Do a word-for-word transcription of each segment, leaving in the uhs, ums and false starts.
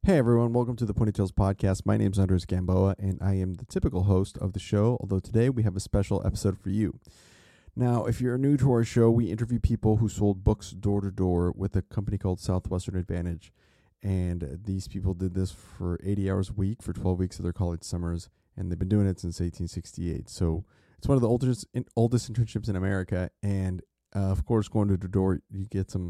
Hey everyone, welcome to the Ponytails Podcast. My name is Andres Gamboa, and I am the typical host of the show, although today we have a special episode for you. Now, if you're new to our show, we interview people who sold books door to door with a company called Southwestern Advantage. And these people did this for eighty hours a week for twelve weeks of their college summers, and they've been doing it since eighteen sixty-eight. So it's one of the oldest, oldest internships in America, and uh, of course, going door to door, you get some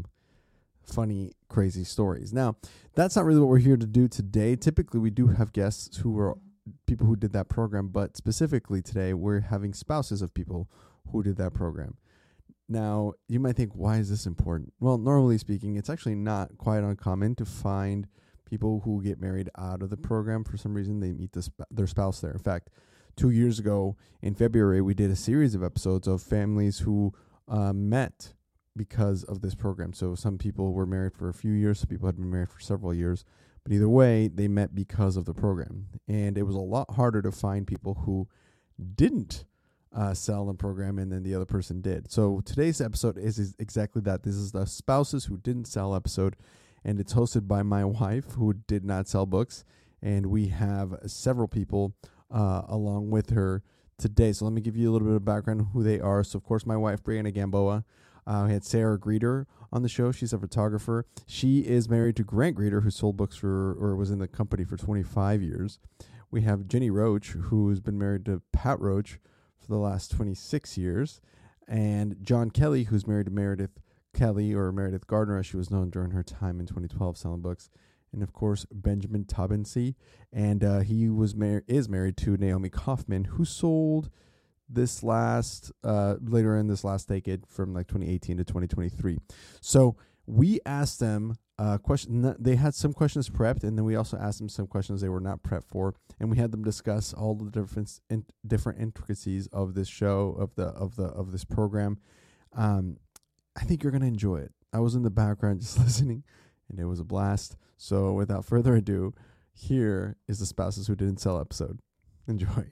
funny, crazy stories. Now, that's not really what we're here to do today. Typically, we do have guests who are people who did that program, but specifically today, we're having spouses of people who did that program. Now, you might think, why is this important? Well, normally speaking, it's actually not quite uncommon to find people who get married out of the program. For some reason, they meet the sp- their spouse there. In fact, two years ago in February, we did a series of episodes of families who uh, met because of this program. So some people were married for a few years, some people had been married for several years, but either way, they met because of the program. And it was a lot harder to find people who didn't uh, sell the program and then the other person did. So today's episode is, is exactly that. This is the spouses who didn't sell episode, and it's hosted by my wife who did not sell books. And we have several people uh, along with her today. So let me give you a little bit of background on who they are. So of course, my wife, Brianna Gamboa. Uh, we had Sarah Greeter on the show. She's a photographer. She is married to Grant Greeter, who sold books for, or was in the company for twenty-five years. We have Jenny Roach, who's been married to Pat Roach for the last twenty-six years. And John Kelly, who's married to Meredith Kelly, or Meredith Gardner, as she was known during her time in twenty twelve selling books. And of course, Benjamin Taubensee. And uh, he was mar- is married to Naomi Kaufman, who sold this last, uh, later in this last decade from like twenty eighteen to twenty twenty-three. So we asked them uh, question. They had some questions prepped, and then we also asked them some questions they were not prepped for, and we had them discuss all the different in, different intricacies of this show, of the of the of this program. Um, I think you're gonna enjoy it. I was in the background just listening, and it was a blast. So without further ado, here is the Spouses Who Didn't Sell episode. Enjoy.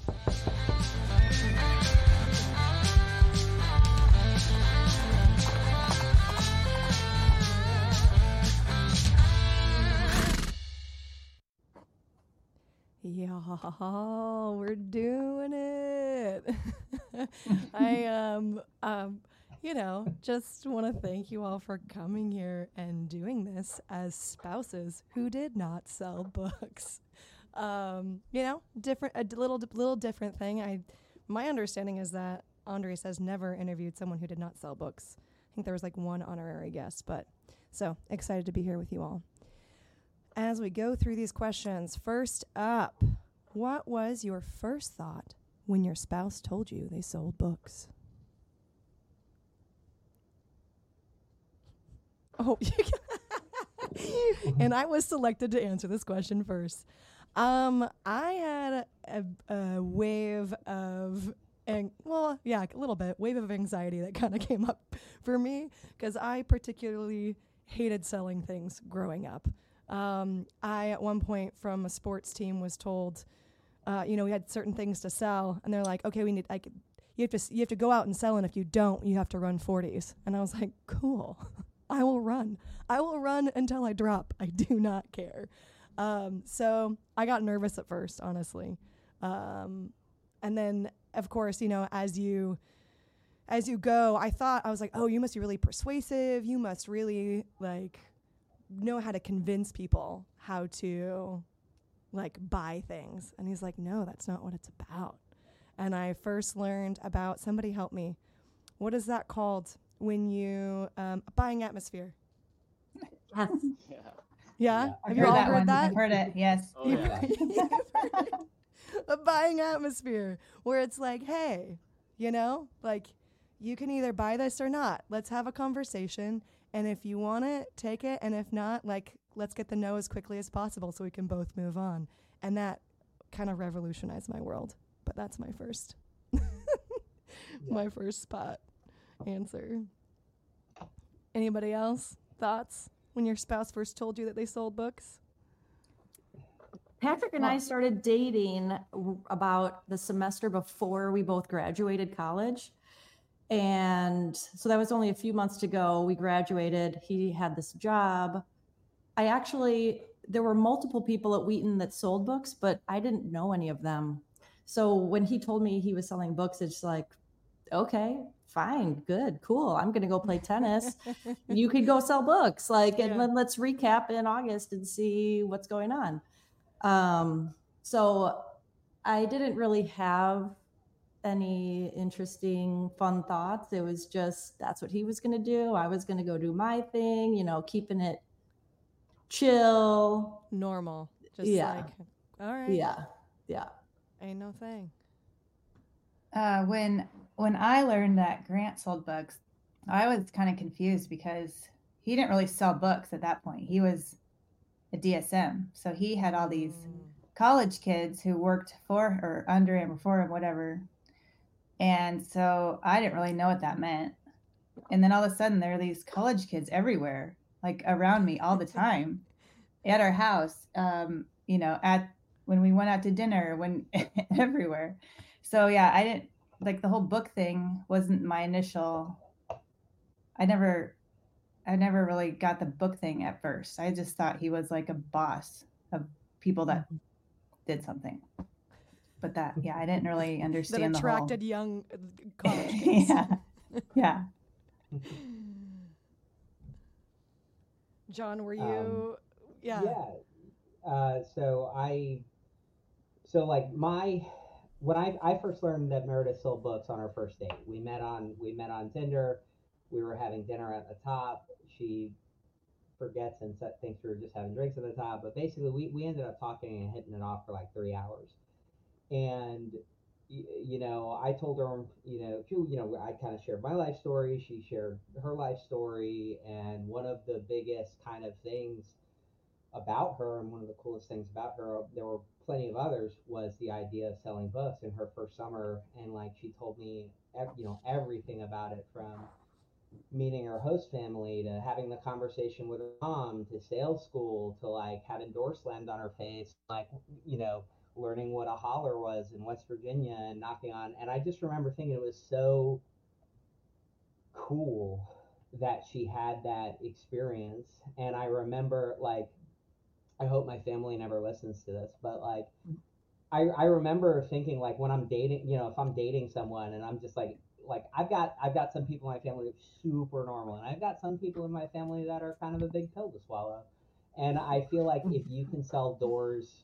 Yeah, we're doing it. I um um you know, just want to thank you all for coming here and doing this as spouses who did not sell books. Um, you know, different a little little different thing. I my understanding is that Andres has never interviewed someone who did not sell books. I think there was like one honorary guest, but so excited to be here with you all. As we go through these questions, first up, what was your first thought when your spouse told you they sold books? Oh, and I was selected to answer this question first. Um, I had a, a wave of, and well, yeah, a little bit, wave of anxiety that kind of came up for me because I particularly hated selling things growing up. Um, I, at one point from a sports team was told, uh, you know, we had certain things to sell, and they're like, okay, we need, like, you have to, s- you have to go out and sell, and if you don't, you have to run forties. And I was like, cool, I will run. I will run until I drop. I do not care. Um, so I got nervous at first, honestly. Um, and then, of course, you know, as you, as you go, I thought, I was like, oh, you must be really persuasive. You must really, like, know how to convince people how to like buy things. And he's like, no, that's not what it's about. And I first learned about, somebody help me, what is that called when you um a buying atmosphere? Yes. Yeah. Yeah. Yeah. I've Have you heard all that heard one. that? I've heard it. Yes. Oh, You've- yeah. you've heard it. A buying atmosphere where it's like, hey, you know, like you can either buy this or not. Let's have a conversation. And if you want it, take it. And if not, like, let's get the no as quickly as possible so we can both move on. And that kind of revolutionized my world. But that's my first, my first spot answer. Anybody else? Thoughts when your spouse first told you that they sold books? Patrick and I started dating w- about the semester before we both graduated college. And so that was only a few months to go. We graduated. He had this job. I actually, there were multiple people at Wheaton that sold books, but I didn't know any of them. So when he told me he was selling books, it's like, okay, fine, good, cool. I'm going to go play tennis. You could go sell books. Like, and Yeah. then let's recap in August and see what's going on. Um, so I didn't really have any interesting, fun thoughts. It was just, that's what he was going to do. I was going to go do my thing, you know, keeping it chill. Normal. Just Yeah. like, all right. Yeah. Yeah. Ain't no thing. Uh, when when I learned that Grant sold books, I was kind of confused because he didn't really sell books at that point. He was a D S M, so he had all these Mm. college kids who worked for or under him or for him, whatever. And so I didn't really know what that meant. And then all of a sudden, there are these college kids everywhere, like around me all the time, at our house. Um, you know, at when we went out to dinner, when everywhere. So yeah, I didn't like the whole book thing. Wasn't my initial. I never, I never really got the book thing at first. I just thought he was like a boss of people that did something. But that, yeah, I didn't really That understand the attracted young uh, college kids. yeah, yeah. John, were you? Um, yeah. Yeah. Uh, so I, so like my, when I, I first learned that Meredith sold books on our first date. We met on, we met on Tinder. We were having dinner at the top. She forgets and set, thinks we were just having drinks at the top. But basically, we, we ended up talking and hitting it off for like three hours. And, y- you know, I told her, you know, she, you know, I kind of shared my life story. She shared her life story. And one of the biggest kind of things about her, and one of the coolest things about her, there were plenty of others, was the idea of selling books in her first summer. And like, she told me, ev- you know, everything about it, from meeting her host family to having the conversation with her mom to sales school to like having doors slammed on her face, like, you know, learning what a holler was in West Virginia and knocking on. And I just remember thinking it was so cool that she had that experience. And I remember, like, I hope my family never listens to this, but like, I, I remember thinking, like, when I'm dating, you know, if I'm dating someone and I'm just like, like I've got I've got some people in my family that are super normal, and I've got some people in my family that are kind of a big pill to swallow. And I feel like if you can sell doors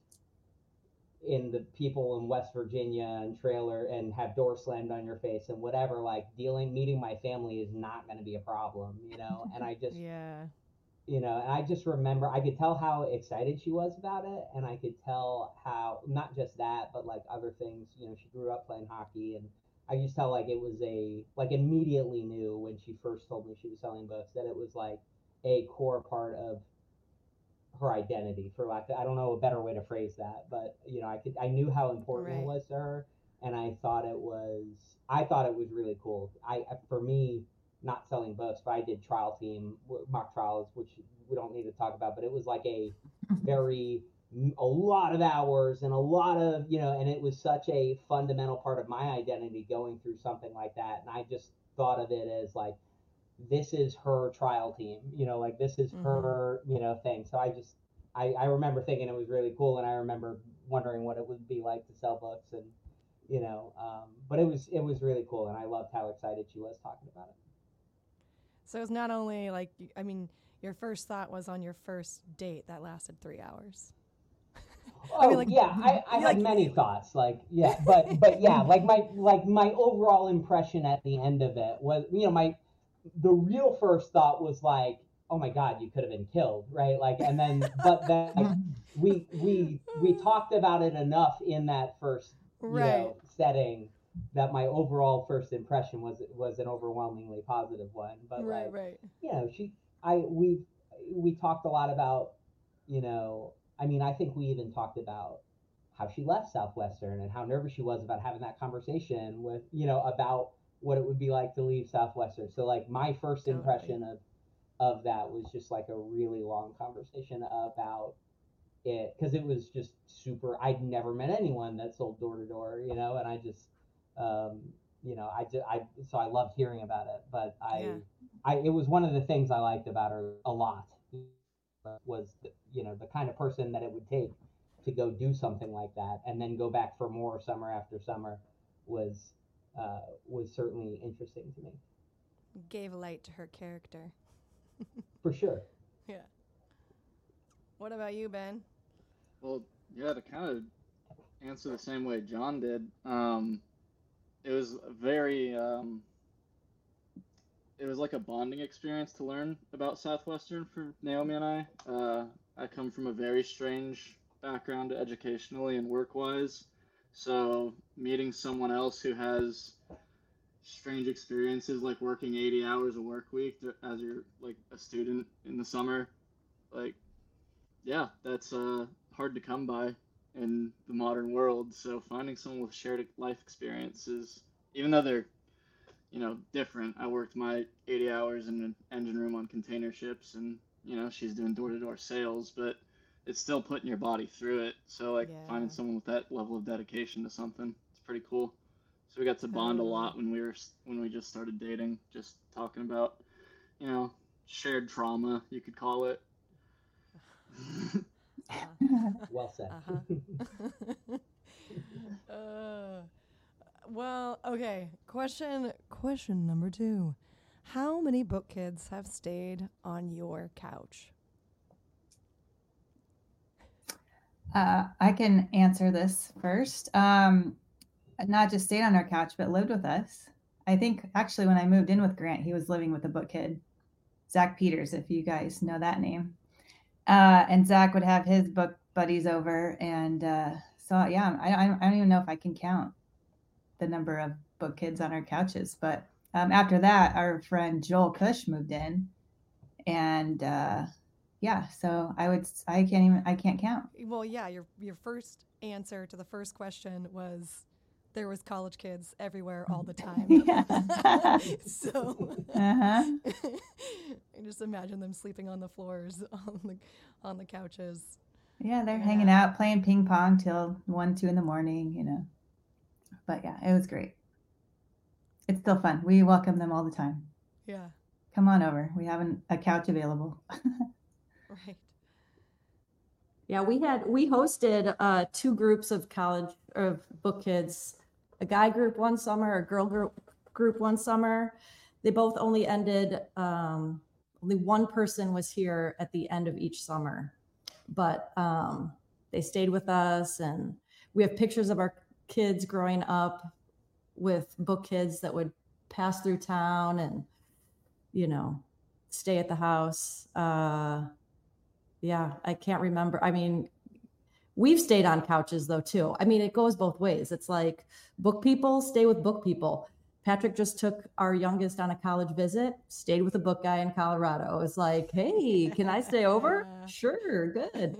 in the people in West Virginia and trailer and have doors slammed on your face and whatever, like, dealing meeting my family is not going to be a problem, you know. And I just Yeah. you know, and I just remember I could tell how excited she was about it, and I could tell how, not just that, but like other things. You know, she grew up playing hockey, and I just tell like it was a like immediately knew when she first told me she was selling books that it was like a core part of her identity, for lack of, I don't know a better way to phrase that, but you know, I could I knew how important Right. it was to her, and I thought it was I thought it was really cool. I for me, not selling books, but I did trial team w- mock trials, which we don't need to talk about, but it was like a very a lot of hours and a lot of, you know, and it was such a fundamental part of my identity going through something like that. And I just thought of it as like, this is her trial team, you know, like this is Mhm. her, you know, thing. So I just, I, I remember thinking it was really cool, and I remember wondering what it would be like to sell books, and, you know, um, but it was, it was really cool, and I loved how excited she was talking about it. So it's not only like, y- I mean, your first thought was on your first date that lasted three hours. Oh, I mean, like, yeah, I, I you had like- many thoughts, like, yeah, but, but yeah, like my, like my overall impression at the end of it was, you know, my, the real first thought was like, oh my God, you could have been killed, right? Like, and then, but then like, we, we, we talked about it enough in that first, you Right. know, setting that my overall first impression was, was an overwhelmingly positive one. But right, like, right. you know, she, I, we, we talked a lot about, you know, I mean, I think we even talked about how she left Southwestern and how nervous she was about having that conversation with, you know, about what it would be like to leave Southwestern. So like my first Totally. impression of, of that was just like a really long conversation about it, because it was just super, I'd never met anyone that sold door to door, you know, and I just, um, you know, I just, I, so I loved hearing about it, but I, Yeah. I, it was one of the things I liked about her a lot, was, you know, the kind of person that it would take to go do something like that and then go back for more summer after summer was uh, was certainly interesting to me. Gave light to her character. For sure. Yeah. What about you, Ben? Well, yeah, to kind of answer the same way John did, um, it was very, um, it was like a bonding experience to learn about Southwestern for Naomi and I. Uh, I come from a very strange background educationally and work-wise, so meeting someone else who has strange experiences like working eighty hours a work week as you're like a student in the summer, like, yeah, that's uh, hard to come by in the modern world. So finding someone with shared life experiences, even though they're, you know, different. I worked my eighty hours in an engine room on container ships, and, you know, she's doing door-to-door sales, but it's still putting your body through it. So, like, Yeah. finding someone with that level of dedication to something, it's pretty cool. So we got to bond a lot when we were when we just started dating, just talking about, you know, shared trauma, you could call it. Well said. Uh-huh. uh, well, okay. Question question number two. How many book kids have stayed on your couch? Uh, I can answer this first. Um, not just stayed on our couch, but lived with us. I think actually when I moved in with Grant, he was living with a book kid, Zach Peters, if you guys know that name. Uh, and Zach would have his book buddies over. And uh, so, yeah, I, I don't even know if I can count the number of book kids on our couches. But um, after that, our friend Joel Cush moved in. And uh, yeah, so I would, I can't even, I can't count. Well, yeah, your your first answer to the first question was there was college kids everywhere all the time. Yeah. So Uh-huh. I just imagine them sleeping on the floors, on the on the couches. Yeah, they're Yeah. hanging out, playing ping pong till one, two in the morning, you know. But yeah, it was great. It's still fun. We welcome them all the time. Yeah, Come on over. We have an, a couch available. right. Yeah, we had we hosted uh, two groups of college of book kids, a guy group one summer, a girl group group one summer. They both only ended. Um, only one person was here at the end of each summer, but um, they stayed with us, and we have pictures of our kids growing up with book kids that would pass through town and, you know, stay at the house. Uh, Yeah, I can't remember. I mean, we've stayed on couches though too. I mean, it goes both ways. It's like book people stay with book people. Patrick just took our youngest on a college visit, stayed with a book guy in Colorado. It's like, hey, can I stay over? Yeah. Sure, good.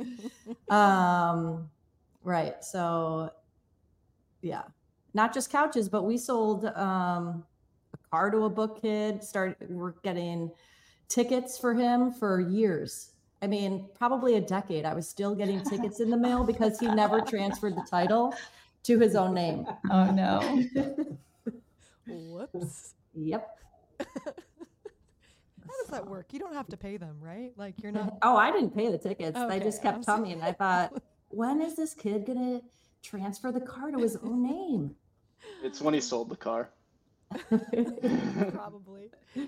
Um, right. So, yeah, not just couches, but we sold um, a car to a book kid. Started we're getting tickets for him for years. I mean, probably a decade. I was still getting tickets in the mail because he never transferred the title to his own name. Oh, no. Whoops. Yep. How does that work? You don't have to pay them, right? Like you're not. Oh, I didn't pay the tickets. They Okay, just I kept was- coming. I thought, when is this kid going to transfer the car to his own name? It's when he sold the car. Probably.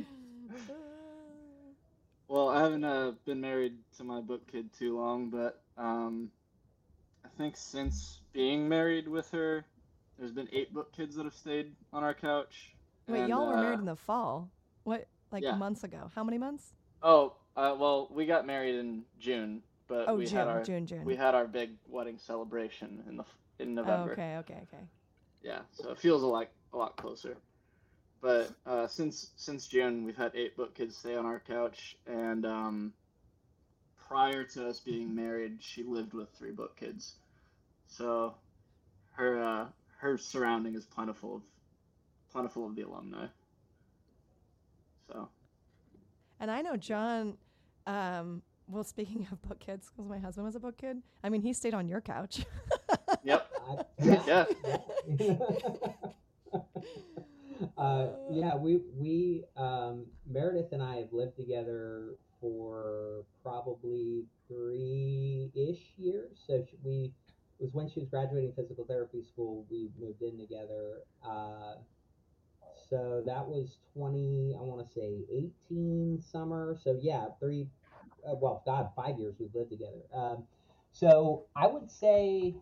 Well, I haven't uh, been married to my book kid too long, but um, I think since being married with her, there's been eight book kids that have stayed on our couch. Wait, and, y'all were uh, married in the fall. What, like yeah. months ago? How many months? Oh, uh, well, we got married in June, but Oh, we June, had our June, June. we had our big wedding celebration in the f- in Oh, November. okay, okay, okay. Yeah, so it feels a lot a lot closer. But uh, since since June, we've had eight book kids stay on our couch, and um, prior to us being married, she lived with three book kids. So her uh, her surrounding is plentiful of plentiful of the alumni. So And I know John. Um, well, speaking of book kids, because my husband was a book kid. I mean, he stayed on your couch. yep, I, yeah. yeah. uh, yeah, we we um, Meredith and I have lived together for probably three-ish years. So she, we it was when she was graduating physical therapy school. We moved in together. Uh, so that was twenty. I want to say eighteen summer. So yeah, three. Uh, well, God, five years we've lived together. Um, so I would say,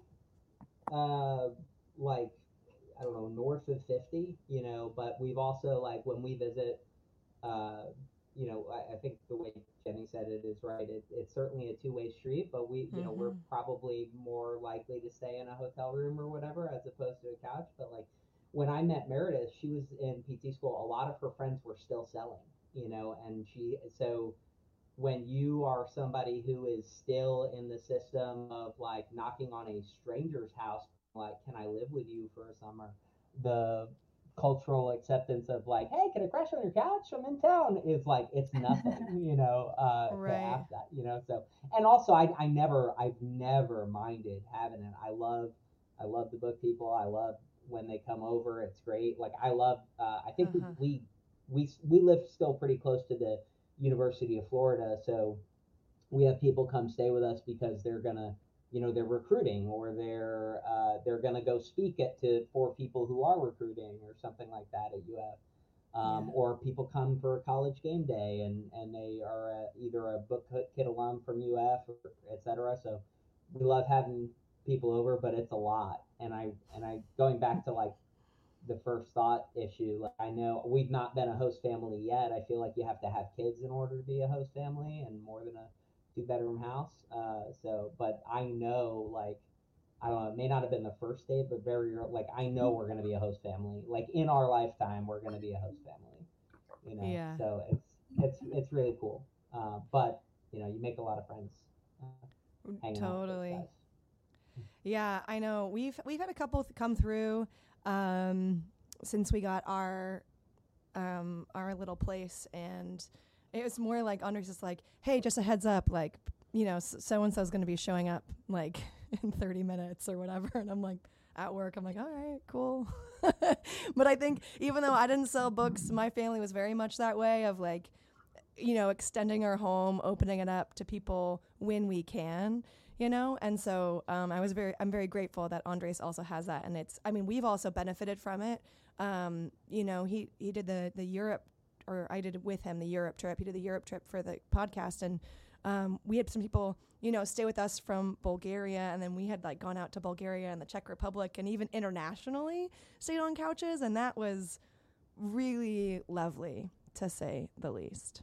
uh, like. I don't know, north of fifty, you know, but we've also, like, when we visit, uh, you know, I, I think the way Jenny said it is right. It, it's certainly a two-way street, but we, you mm-hmm. know, we're probably more likely to stay in a hotel room or whatever as opposed to a couch. But, like, when I met Meredith, she was in P T school. A lot of her friends were still selling, you know, and she, so when you are somebody who is still in the system of, like, knocking on a stranger's house, like, can I live with you for a summer? The cultural acceptance of, like, hey, can I crash on your couch? I'm in town, is like, it's nothing, you know, uh, right. to ask that, you know. So, and also, I, I never, I've never minded having it. I love, I love the book people. I love when they come over. It's great. Like, I love. Uh, I think uh-huh. we, we, we live still pretty close to the University of Florida, so we have people come stay with us because they're gonna. You know, they're recruiting, or they're uh, they're going to go speak at to for people who are recruiting or something like that at U F. Um, yeah. Or people come for a college game day and, and they are a, either a book kit alum from U F, or et cetera. So we love having people over, but it's a lot. And I and I going back to, like, the first thought issue, like, I know we've not been a host family yet. I feel like you have to have kids in order to be a host family, and more than a two bedroom house. Uh, so, but I know, like, I don't know, it may not have been the first date, but very, like, I know we're going to be a host family. Like, in our lifetime, we're going to be a host family, you know? Yeah. So it's, it's, it's really cool. Uh, but, you know, you make a lot of friends. Uh, hanging totally. Out with guys. Yeah, I know. We've, we've had a couple th- come through, um, since we got our, um, our little place, and it was more like Andres just like, hey, just a heads up, like, you know, so and so's going to be showing up like in thirty minutes or whatever. And I'm like, at work, I'm like, all right, cool. But I think even though I didn't sell books, my family was very much that way of, like, you know, extending our home, opening it up to people when we can, you know. And so um, I was very, I'm very grateful that Andres also has that. And it's, I mean, we've also benefited from it. Um, you know, he, he did the, the Europe, or I did with him the Europe trip. He did the Europe trip for the podcast, and um, we had some people, you know, stay with us from Bulgaria, and then we had, like, gone out to Bulgaria and the Czech Republic, and even internationally stayed on couches, and that was really lovely, to say the least.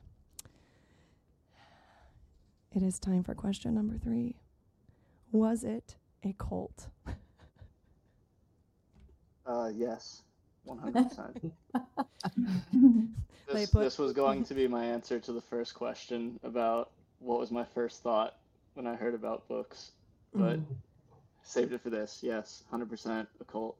It is time for question number three. Was it a cult? Uh, yes. one hundred percent. This, put- this was going to be my answer to the first question about what was my first thought when I heard about books, but mm. saved it for this. Yes, one hundred percent a cult.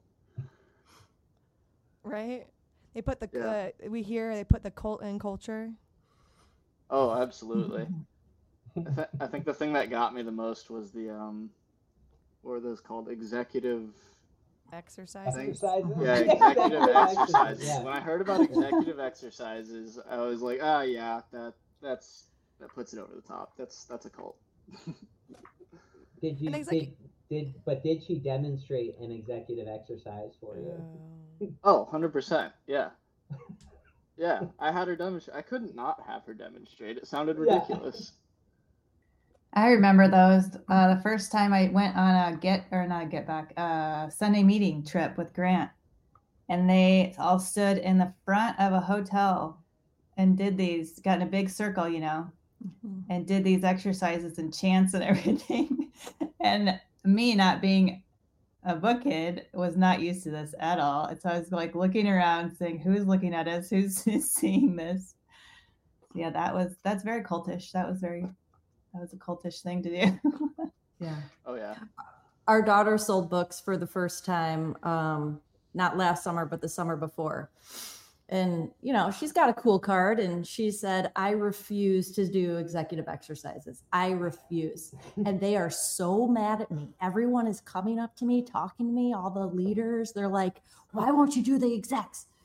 Right? They put the, yeah. uh, we hear they put the cult in culture. Oh, absolutely. I, th- I think the thing that got me the most was the, um, what are those called? Executive... Exercises. Exercises. Yeah, executive exercises. Yeah. When I heard about executive exercises, I was like, oh yeah, that that's that puts it over the top. That's that's a cult. Did you execu- did, did but did she demonstrate an executive exercise for you? Oh, one hundred percent. Yeah. Yeah, I had her demonstrate. I couldn't not have her demonstrate. It sounded ridiculous. I remember those. Uh, the first time I went on a get or not a get back uh, Sunday meeting trip with Grant, and they all stood in the front of a hotel and did these, got in a big circle, you know, mm-hmm. and did these exercises and chants and everything. And me, not being a book kid, was not used to this at all. And so I was, like, looking around, saying, "Who's looking at us? Who's, who's seeing this?" Yeah, that was that's very cultish. That was very. That was a cultish thing to do. Yeah. Oh, yeah. Our daughter sold books for the first time, um, not last summer, but the summer before. And, you know, she's got a cool card, and she said, I refuse to do executive exercises. I refuse. And they are so mad at me. Everyone is coming up to me, talking to me, all the leaders. They're like, why won't you do the execs?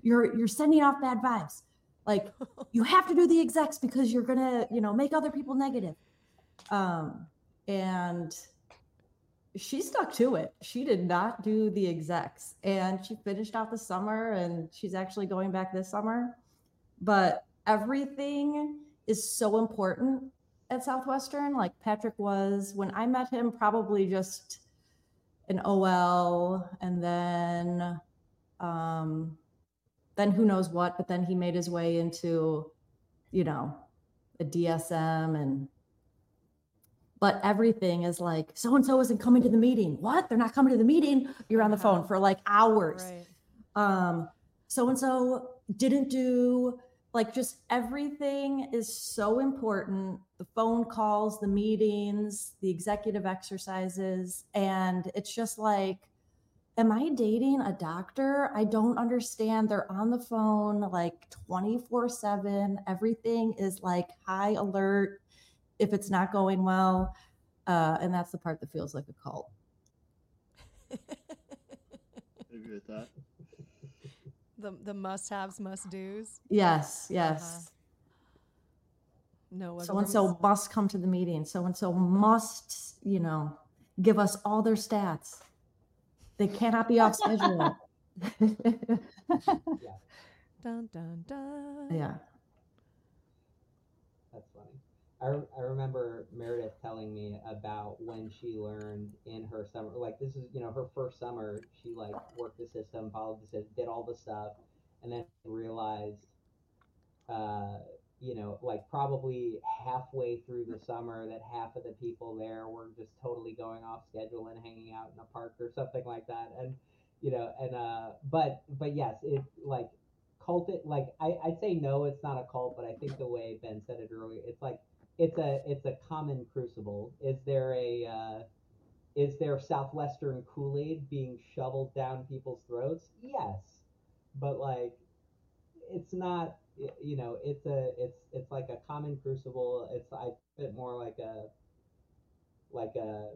you're you're sending off bad vibes. Like, you have to do the execs because you're gonna, you know, make other people negative. Um, and she stuck to it. She did not do the execs, and she finished out the summer, and she's actually going back this summer. But everything is so important at Southwestern. Like Patrick was, when I met him, probably just an O L, and then um, then who knows what, but then he made his way into, you know, a D S M, and but everything is like, so-and-so isn't coming to the meeting. What? They're not coming to the meeting. You're on the phone for like hours. Right. Um, so-and-so didn't do, like, just everything is so important. The phone calls, the meetings, the executive exercises. And it's just like, am I dating a doctor? I don't understand. They're on the phone like twenty-four seven. Everything is like high alert if it's not going well. Uh, and that's the part that feels like a cult. I agree with that. The the must-haves, must-dos. Yes, yes. Uh-huh. No. So-and-so must come to the meeting. So-and-so must, you know, give us all their stats. They cannot be off schedule. Yeah, Dun dun dun. Yeah. that's funny. I, re- I remember Meredith telling me about when she learned in her summer, like this is, you know, her first summer, she like worked the system, followed the system, did all the stuff, and then realized, uh, you know, like probably halfway through the summer that half of the people there were just totally going off schedule and hanging out in a park or something like that. And, you know, and, uh, but, but yes, it like cult it, like I, I'd say no, it's not a cult, but I think the way Ben said it earlier, it's like, it's a, it's a common crucible. Is there a, uh, is there Southwestern Kool-Aid being shoveled down people's throats? Yes. But like, it's not, you know, it's a, it's, it's like a common crucible. It's, I bit more like a, like a,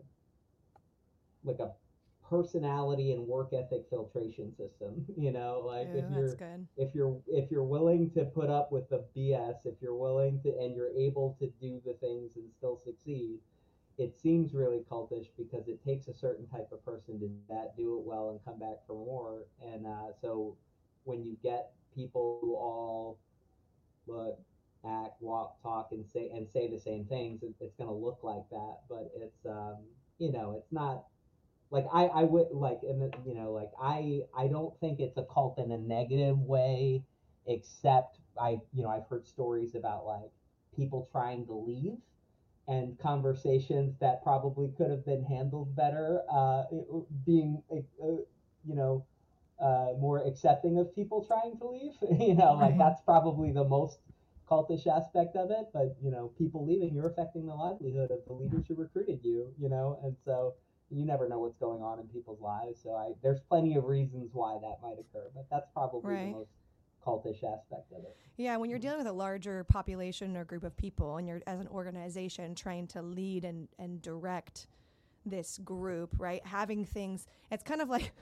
like a personality and work ethic filtration system, you know, like Ooh, if you're, that's good. if you're, if you're willing to put up with the B S, if you're willing to, and you're able to do the things and still succeed, it seems really cultish because it takes a certain type of person to do that, do it well, and come back for more. And uh, so when you get people who all look, act, walk, talk, and say and say the same things, it, it's going to look like that. But it's um, you know, it's not like I I would like, and you know, like I I don't think it's a cult in a negative way, except I you know I've heard stories about like people trying to leave and conversations that probably could have been handled better, uh, being uh, you know uh, more accepting of people trying to leave. You know, like Right. that's probably the most cultish aspect of it. But you know, people leaving, you're affecting the livelihood of the leaders who recruited you. You know, and so you never know what's going on in people's lives. So I there's plenty of reasons why that might occur, but that's probably Right. the most cultish aspect of it. Yeah, when you're dealing with a larger population or group of people, and you're as an organization trying to lead and, and direct this group, right? Having things, it's kind of like,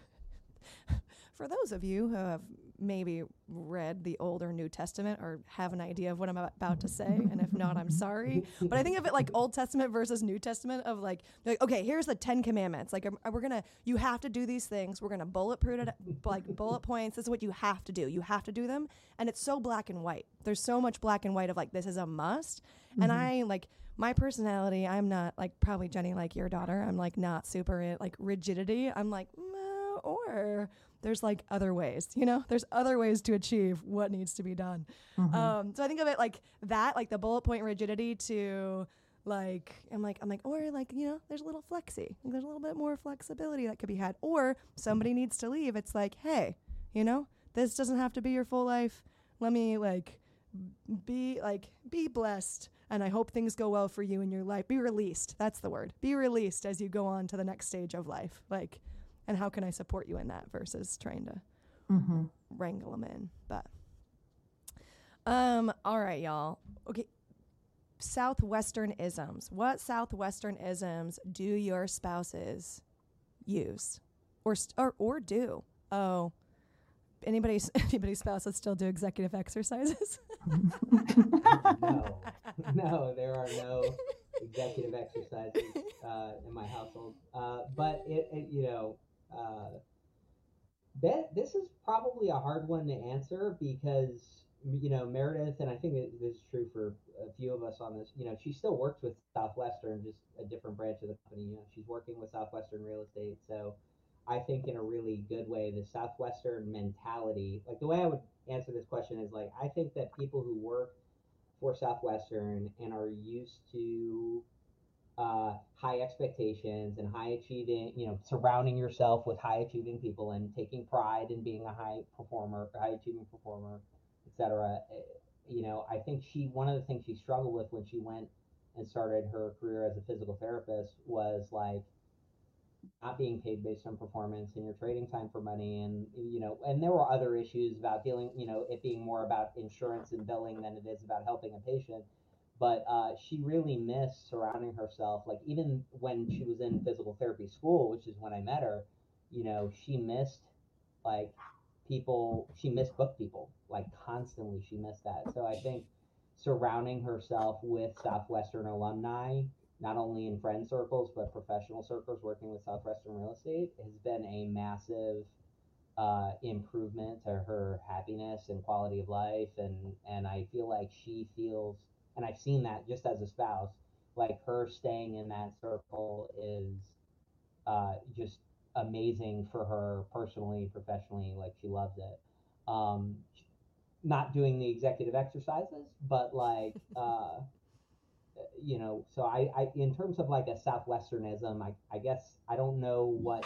for those of you who have maybe read the Old or New Testament or have an idea of what I'm about to say, and if not, I'm sorry. But I think of it like Old Testament versus New Testament of like, like okay, here's the Ten Commandments. Like, um, we're gonna, you have to do these things. We're gonna bullet proof it, like bullet points. This is what you have to do. You have to do them, and it's so black and white. There's so much black and white of like this is a must. Mm-hmm. And I like my personality. I'm not like probably Jenny, like your daughter. I'm like not super like rigidity. I'm like no, or there's like other ways, you know, there's other ways to achieve what needs to be done. Mm-hmm. Um, so I think of it like that, like the bullet point rigidity to like, I'm like, I'm like, or like, you know, there's a little flexy, there's a little bit more flexibility that could be had, or somebody needs to leave. It's like, hey, you know, this doesn't have to be your full life. Let me like be like, be blessed. And I hope things go well for you in your life. Be released. That's the word. Be released as you go on to the next stage of life. Like, and how can I support you in that versus trying to mm-hmm. wrangle them in? But, um, all right, y'all. Okay. Southwestern isms. What Southwestern isms do your spouses use or, st- or, or do? Oh, anybody's anybody's spouses still do executive exercises. No, no, there are no executive exercises uh, in my household. Uh, but it, it, you know, uh, that this is probably a hard one to answer because you know Meredith, and I think it, this is true for a few of us on this. You know, she still works with Southwestern, just a different branch of the company. You know, she's working with Southwestern Real Estate, so I think in a really good way, the Southwestern mentality, like the way I would answer this question is like I think that people who work for Southwestern and are used to uh, high expectations and high achieving, you know, surrounding yourself with high achieving people and taking pride in being a high performer, high achieving performer, et cetera. You know, I think she, one of the things she struggled with when she went and started her career as a physical therapist was like not being paid based on performance and you're trading time for money. And, you know, and there were other issues about dealing, you know, it being more about insurance and billing than it is about helping a patient. But uh, she really missed surrounding herself. Like even when she was in physical therapy school, which is when I met her, you know, she missed like people, she missed book people, like constantly she missed that. So I think surrounding herself with Southwestern alumni, not only in friend circles, but professional circles working with Southwestern Real Estate has been a massive uh, improvement to her happiness and quality of life. And, and I feel like she feels, and I've seen that just as a spouse, like her staying in that circle is uh, just amazing for her personally, professionally, like she loves it. Um, not doing the executive exercises, but like, uh, you know, so I, I, in terms of like a Southwesternism, I, I guess I don't know what,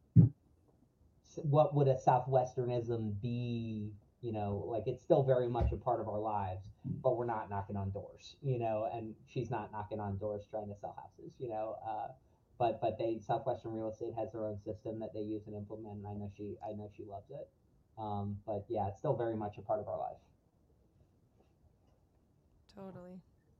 what would a Southwesternism be, you know, like it's still very much a part of our lives, but we're not knocking on doors, you know, and she's not knocking on doors trying to sell houses, you know, uh, but, but they, Southwestern Real Estate has their own system that they use and implement, and I know she, I know she loves it. Um, but yeah, it's still very much a part of our life. Totally.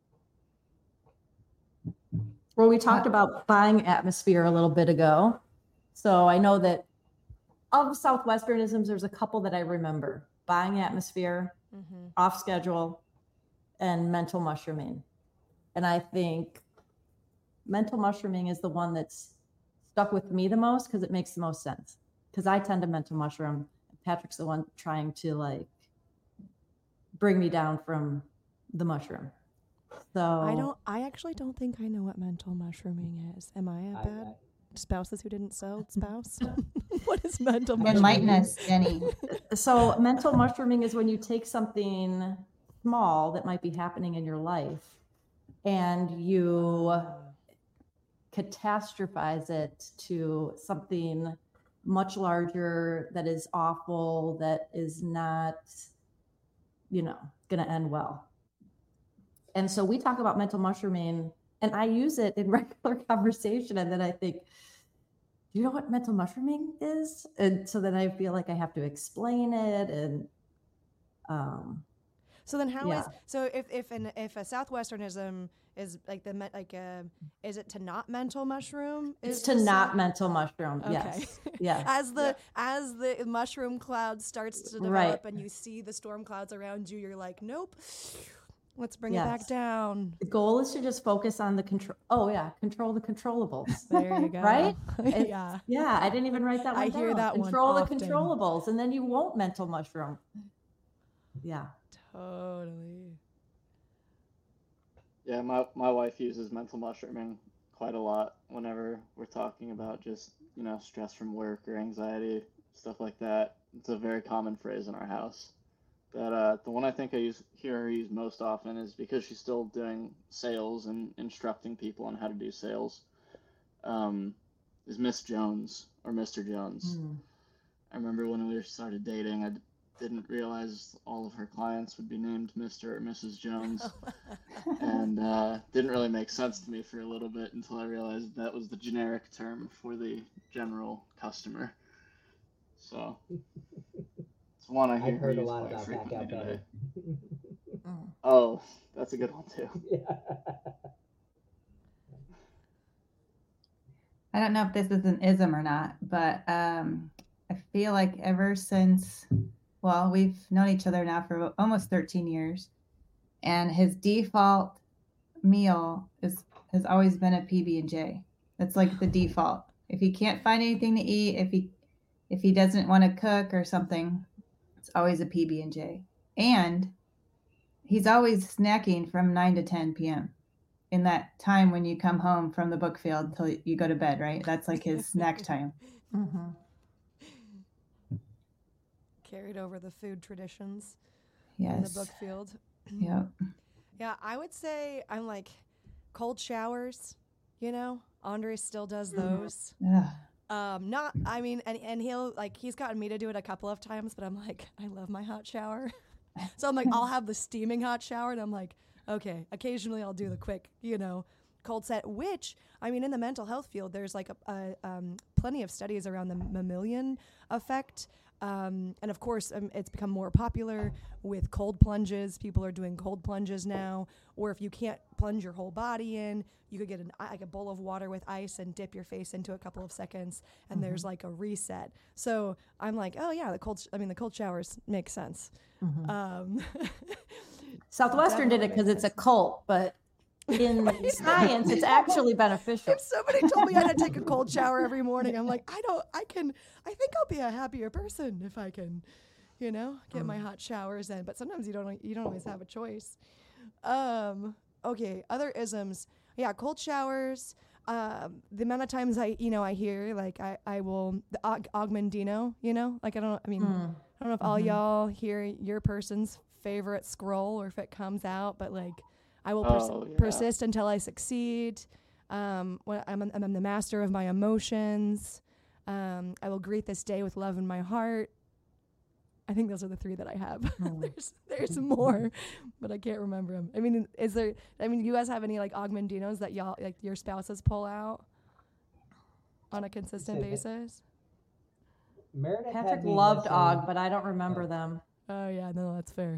Well, we talked about buying atmosphere a little bit ago. So I know that of Southwesternisms, there's a couple that I remember: buying atmosphere, mm-hmm. off schedule, and mental mushrooming. And I think mental mushrooming is the one that's stuck with me the most because it makes the most sense. Because I tend to mental mushroom. Patrick's the one trying to like bring me down from the mushroom. So I don't. I actually don't think I know what mental mushrooming is. Am I a I- bad I- spouses who didn't sell spouse? What is mental mushrooming? Enlighten us, Jenny. So mental mushrooming is when you take something small that might be happening in your life and you catastrophize it to something much larger that is awful, that is not, you know, going to end well. And so we talk about mental mushrooming, and I use it in regular conversation. And then I think, do you know what mental mushrooming is? And so then I feel like I have to explain it. And um, so then, how yeah. is so if if an if a Southwesternism is like the me- like uh is it to not mental mushroom? It's Is to the not same- mental mushroom. Okay. Yes. Yeah. As the as the mushroom cloud starts to develop Right. and you see the storm clouds around you, you're like, nope. Let's bring Yes. it back down. The goal is to just focus on the control. Oh yeah, control the controllables. There you go. Right? It's- Yeah. Yeah, I didn't even write that one I down. hear that one Control the often. controllables, and then you won't mental mushroom. Yeah. Totally. Yeah, my my wife uses mental mushrooming quite a lot whenever we're talking about just, you know, stress from work or anxiety, stuff like that. It's a very common phrase in our house. But uh, the one I think I use hear her use most often is because she's still doing sales and instructing people on how to do sales. Um, is Miss Jones or Mister Jones. Mm. I remember when we started dating, I d- didn't realize all of her clients would be named Mister or Missus Jones, and uh, didn't really make sense to me for a little bit until I realized that was the generic term for the general customer. So. It's one I hear I've heard her a use lot quite about back frequently out today. better. Mm. Oh, that's a good one too. Yeah. I don't know if this is an ism or not, but um, I feel like ever since, well, we've known each other now for almost thirteen years. And his default meal is has always been a P B and J. That's like the default. If he can't find anything to eat, if he if he doesn't want to cook or something, it's always a P B and J. And he's always snacking from nine to ten p.m. in that time when you come home from the book field till you go to bed, right? That's like his snack time. Mm-hmm. Carried over the food traditions Yes. in the book field. Yep. Yeah, I would say I'm like cold showers, you know? Andres still does those. Ugh. Um, not, I mean, and, and he'll, like, he's gotten me to do it a couple of times, but I'm like, I love my hot shower. So I'm like, I'll have the steaming hot shower, and I'm like, okay, occasionally I'll do the quick, you know, cold set, which, I mean, in the mental health field, there's like a, a, um, plenty of studies around the mammalian effect. Um, and of course, um, it's become more popular with cold plunges. People are doing cold plunges now. Or if you can't plunge your whole body in, you could get an, like a bowl of water with ice and dip your face into a couple of seconds, and Mm-hmm. there's like a reset. So I'm like, oh yeah, the cold. Sh- I mean, the cold showers make sense. Mm-hmm. Um, Southwestern did it because it's a cult, but in science, it's actually beneficial. If somebody told me I had to take a cold shower every morning, I'm like, I don't, I can, I think I'll be a happier person if I can, you know, get my hot showers in. But sometimes you don't, you don't always have a choice. Um, okay, other isms. Yeah, cold showers. Um, the amount of times I, you know, I hear like I, I will the og- Augmendino, you know, like I don't, I mean, Mm. I don't know if all Mhm. y'all hear your person's favorite scroll or if it comes out, but like I will pers- Oh, yeah. persist until I succeed. Um, when I'm, I'm the master of my emotions. Um, I will greet this day with love in my heart. I think those are the three that I have. Mm. there's there's more, but I can't remember them. I mean, is there? I mean, you guys have any like Augmendinos that y'all like your spouses pull out on a consistent So the- basis? Meredith had Patrick me loved listen- Og, but I don't remember Oh. them. Oh yeah, no, that's fair.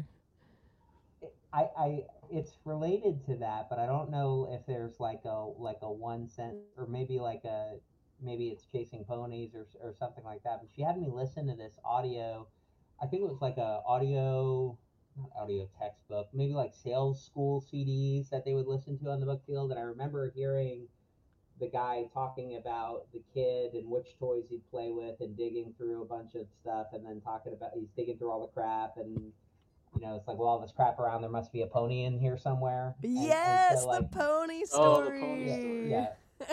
I, I it's related to that, but I don't know if there's like a like a one cent or maybe like a maybe it's Chasing Ponies or or something like that. But she had me listen to this audio. I think it was like a audio, not audio textbook, maybe like sales school C Ds that they would listen to on the book field. And I remember hearing the guy talking about the kid and which toys he'd play with and digging through a bunch of stuff and then talking about he's digging through all the crap and you know, it's like, well, all this crap around, there must be a pony in here somewhere. And- and Yes, so, like, the pony story. Oh, the pony story. yeah.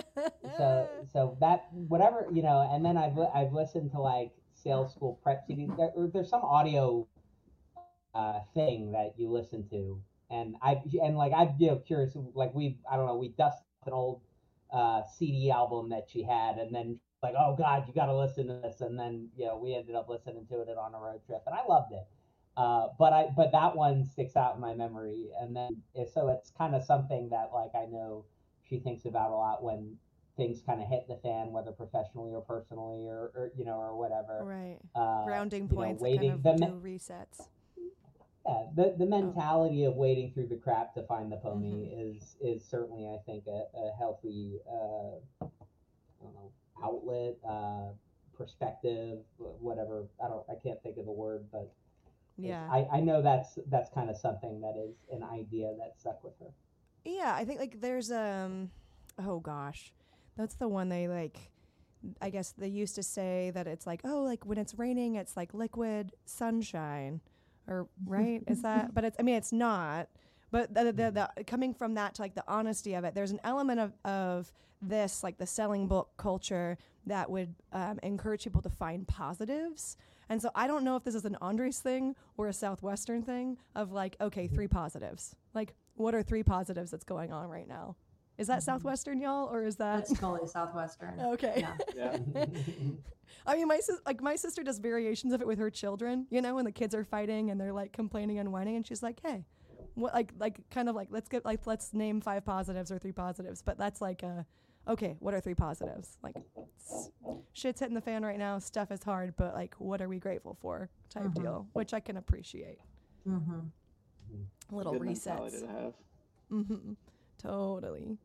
So, so that whatever you know, and then I've li- I've listened to like sales school prep C Ds. There, or there's some audio uh, thing that you listen to, and I and like I'm you know curious, like we I don't know we dusted an old uh, C D album that she had, and then like oh god, you got to listen to this, and then you know we ended up listening to it on a road trip, and I loved it. Uh, but I but that one sticks out in my memory, and then so it's kind of something that like I know she thinks about a lot when things kind of hit the fan, whether professionally or personally or, or you know or whatever. Right. Uh, Grounding you know, points waiting that kind the of me- do resets. yeah, the the mentality of wading through the crap to find the pony Mhm. is is certainly I think a, a healthy uh, I don't know outlet, uh, perspective, whatever. I don't I can't think of the word, but it's- Yeah. I, I know that's that's kind of something that is an idea that stuck with her. Yeah, I think like there's um oh gosh. That's the one they like I guess they used to say that it's like, oh, like when it's raining it's like liquid sunshine or right? Is that but it's I mean it's not. But the, the, the coming from that to like the honesty of it, there's an element of, of this, like the selling book culture that would um, encourage people to find positives. And so I don't know if this is an Andres thing or a Southwestern thing of like, okay, three positives. Like, what are three positives that's going on right now? Is that Southwestern, y'all, or is that? That's totally Southwestern. Okay. Yeah. Yeah. I mean, my sis- like my sister does variations of it with her children. You know, when the kids are fighting and they're like complaining and whining, and she's like, "Hey, what?" Like, like kind of like let's get like let's name five positives or three positives. But that's like, uh, okay, what are three positives? Like, s- shit's hitting the fan right now. Stuff is hard, but like, what are we grateful for? Type Mhm. deal, which I can appreciate. Mm-hmm. Little Good mentality resets. to have. Mm-hmm. Totally.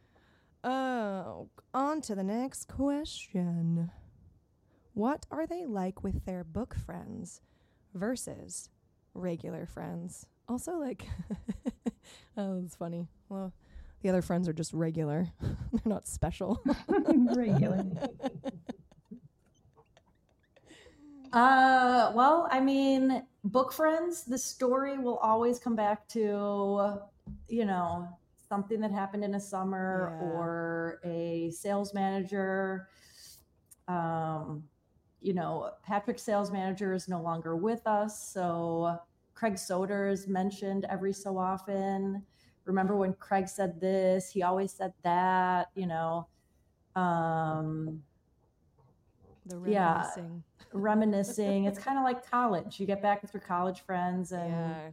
Oh, on to the next question. What are they like with their book friends? versus regular friends. Also, like, oh, it's funny. Well, the other friends are just regular. They're not special. Regular. Uh, well, I mean, book friends, the story will always come back to, you know, something that happened in a summer Yeah. or a sales manager. Um, you know, Patrick's sales manager is no longer with us. So Craig Soder is mentioned every so often. Remember when Craig said this, he always said that, you know, um, The Yeah. reminiscing. reminiscing. It's kind of like college. You get back with your college friends and, Yeah.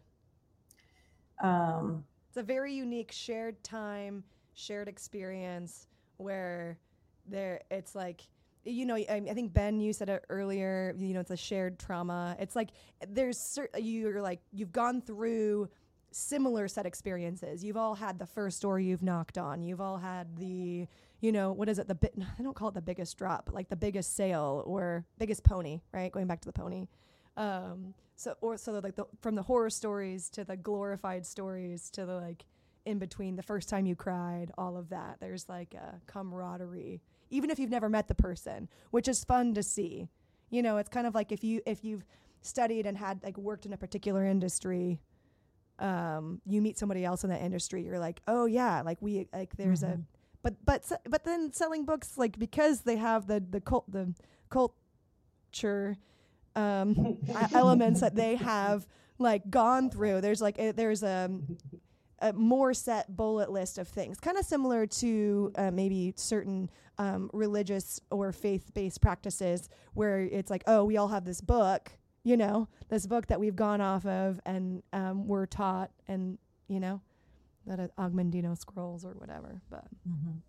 um, It's a very unique shared time, shared experience where there it's like, you know, I, I think Ben, you said it earlier, you know, it's a shared trauma. It's like there's certain, you're like, you've gone through similar set experiences. You've all had the first door you've knocked on. You've all had the, you know, what is it? The bit, I don't call it the biggest drop, but like the biggest sale or biggest pony, right? Going back to the pony. Um, so, or so like the, from the horror stories to the glorified stories to the like in between, the first time you cried, all of that. There's like a camaraderie, even if you've never met the person, which is fun to see. You know, it's kind of like if you, if you've studied and had like worked in a particular industry, um, you meet somebody else in that industry, you're like, oh yeah, like we, like there's Mhm. a, but, but, s- but then selling books, like because they have the, the cult, the culture, um, e- elements that they have like gone through. There's like a, there's a, a more set bullet list of things, kind of similar to uh, maybe certain um, religious or faith-based practices, where it's like, oh, we all have this book, you know, this book that we've gone off of and um, we're taught, and you know, that uh, Augmendino scrolls or whatever. But mhm.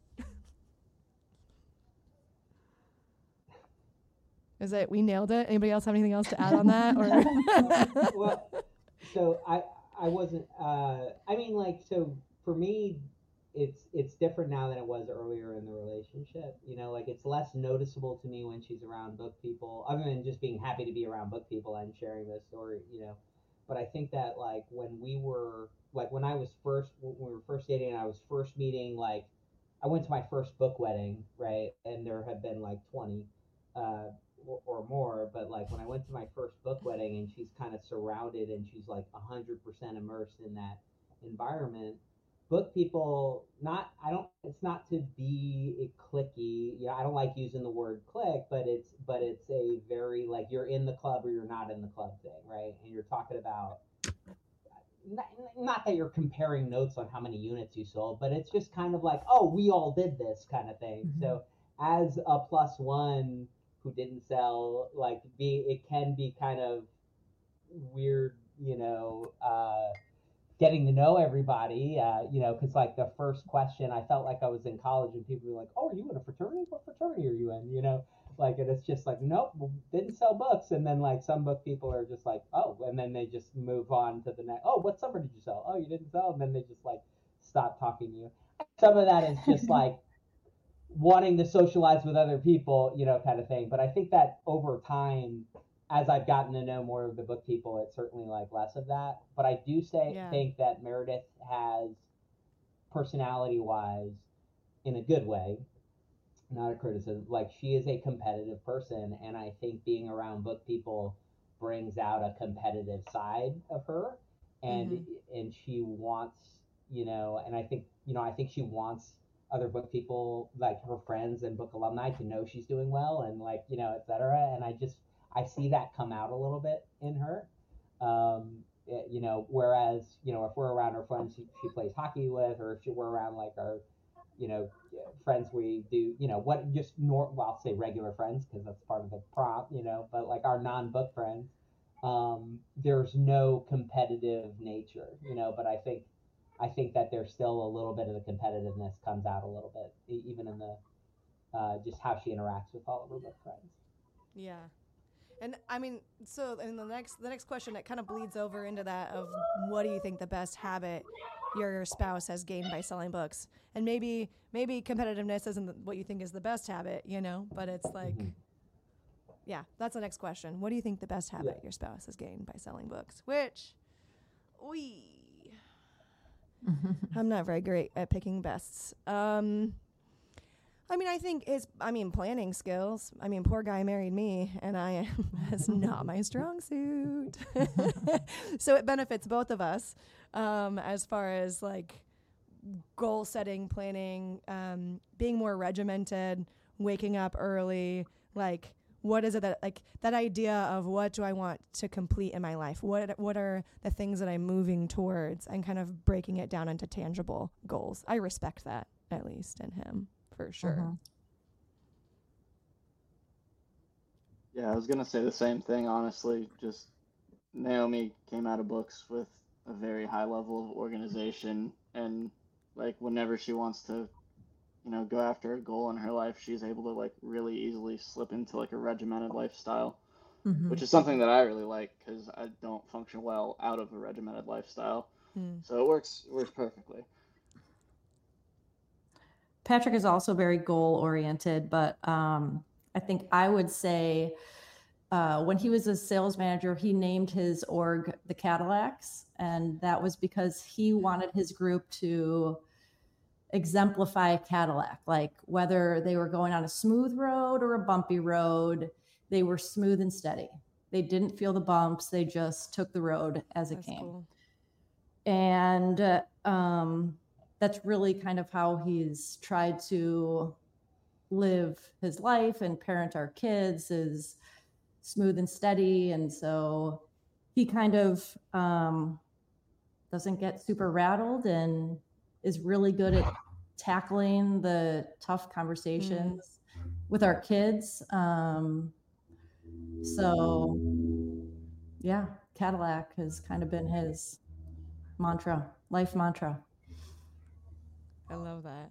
is it? We nailed it. Anybody else have anything else to add on that? Or Well, so I I wasn't. Uh, I mean, like, so for me, it's it's different now than it was earlier in the relationship. You know, like it's less noticeable to me when she's around book people, other than just being happy to be around book people and sharing those stories. You know, but I think that like when we were like when I was first when we were first dating and I was first meeting, like I went to my first book wedding, right, and there had been like twenty. Uh, or, or more, but like when I went to my first book wedding and she's kind of surrounded and she's like a hundred percent immersed in that environment, book people, not, I don't, it's not to be a clicky, yeah, I don't like using the word click, but it's, but it's a very like you're in the club or you're not in the club thing, right? And you're talking about, not, not that you're comparing notes on how many units you sold, but it's just kind of like, oh, we all did this kind of thing. Mhm. So as a plus one who didn't sell, like be it can be kind of weird, you know, uh, getting to know everybody, uh, you know, because like the first question, I felt like I was in college and people were like, oh, are you in a fraternity? What fraternity are you in? You know, like, and it's just like, nope, didn't sell books. And then like some book people are just like, oh, and then they just move on to the next, oh, what summer did you sell? Oh, you didn't sell. And then they just like stop talking to you. Some of that is just like, wanting to socialize with other people, you know, kind of thing. But I think that over time, as I've gotten to know more of the book people, it's certainly like less of that. But I do say Yeah. think that Meredith has personality wise, in a good way, not a criticism, like she is a competitive person, and I think being around book people brings out a competitive side of her, and Mhm. and she wants, you know, and I think, you know, I think she wants other book people, like her friends and book alumni, to know she's doing well and like, you know, et cetera. And I just I see that come out a little bit in her. Um, it- you know, whereas, you know, if we're around her friends she, she plays hockey with, or if she, we're around like our, you know, friends we do, you know, what just nor well, I'll say regular friends because that's part of the prompt, you know, but like our non-book friends, um, there's no competitive nature, you know, but I think I think that there's still a little bit of the competitiveness comes out a little bit, e- even in the uh, just how she interacts with all of her book friends. Yeah. And I mean, so in the next the next question, it kind of bleeds over into that of what do you think the best habit your spouse has gained by selling books? And maybe maybe competitiveness isn't what you think is the best habit, you know, but it's like Mhm. yeah, that's the next question. What do you think the best habit Yeah. your spouse has gained by selling books? Which, we, I'm not very great at picking bests. Um, I mean, I think his, I mean, planning skills. I mean, poor guy married me, and I am, that's not my strong suit. So it benefits both of us um, as far as like goal setting, planning, um, being more regimented, waking up early, like what is it that like that idea of what do I want to complete in my life? What what are the things that I'm moving towards, and kind of breaking it down into tangible goals. I respect that, at least in him, for sure. Mhm. Yeah, I was gonna say the same thing, honestly. Just Naomi came out of books with a very high level of organization, and like whenever she wants to, you know, go after a goal in her life, she's able to like really easily slip into like a regimented lifestyle, Mhm. which is something that I really like because I don't function well out of a regimented lifestyle. Hmm. So it works it works perfectly. Patrick is also very goal oriented, but um, I think I would say uh, when he was a sales manager, he named his org the Cadillacs, and that was because he wanted his group to exemplify a Cadillac, like whether they were going on a smooth road or a bumpy road, they were smooth and steady. They didn't feel the bumps, they just took the road as it That's came. cool. And uh, um, that's really kind of how he's tried to live his life and parent our kids, is smooth and steady. And so he kind of um, doesn't get super rattled and is really good at tackling the tough conversations with our kids. Um, so yeah, Cadillac has kind of been his mantra, life mantra. I love that.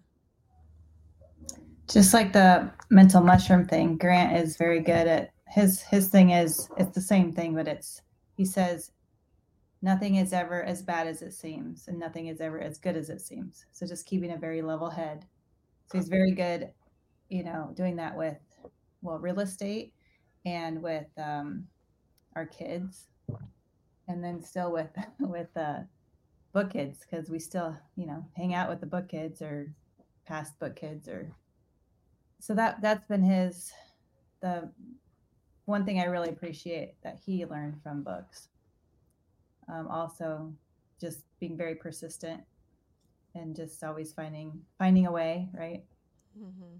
Just like the mental mushroom thing, Grant is very good at his his thing is it's the same thing, but it's he says nothing is ever as bad as it seems, and nothing is ever as good as it seems. So just keeping a very level head. So he's very good, you know, doing that with well real estate and with um, our kids, and then still with with uh, book kids, because we still you know hang out with the book kids or past book kids or. So that that's been his the one thing I really appreciate that he learned from books. Um, also, just being very persistent and just always finding finding a way, right? Mm-hmm.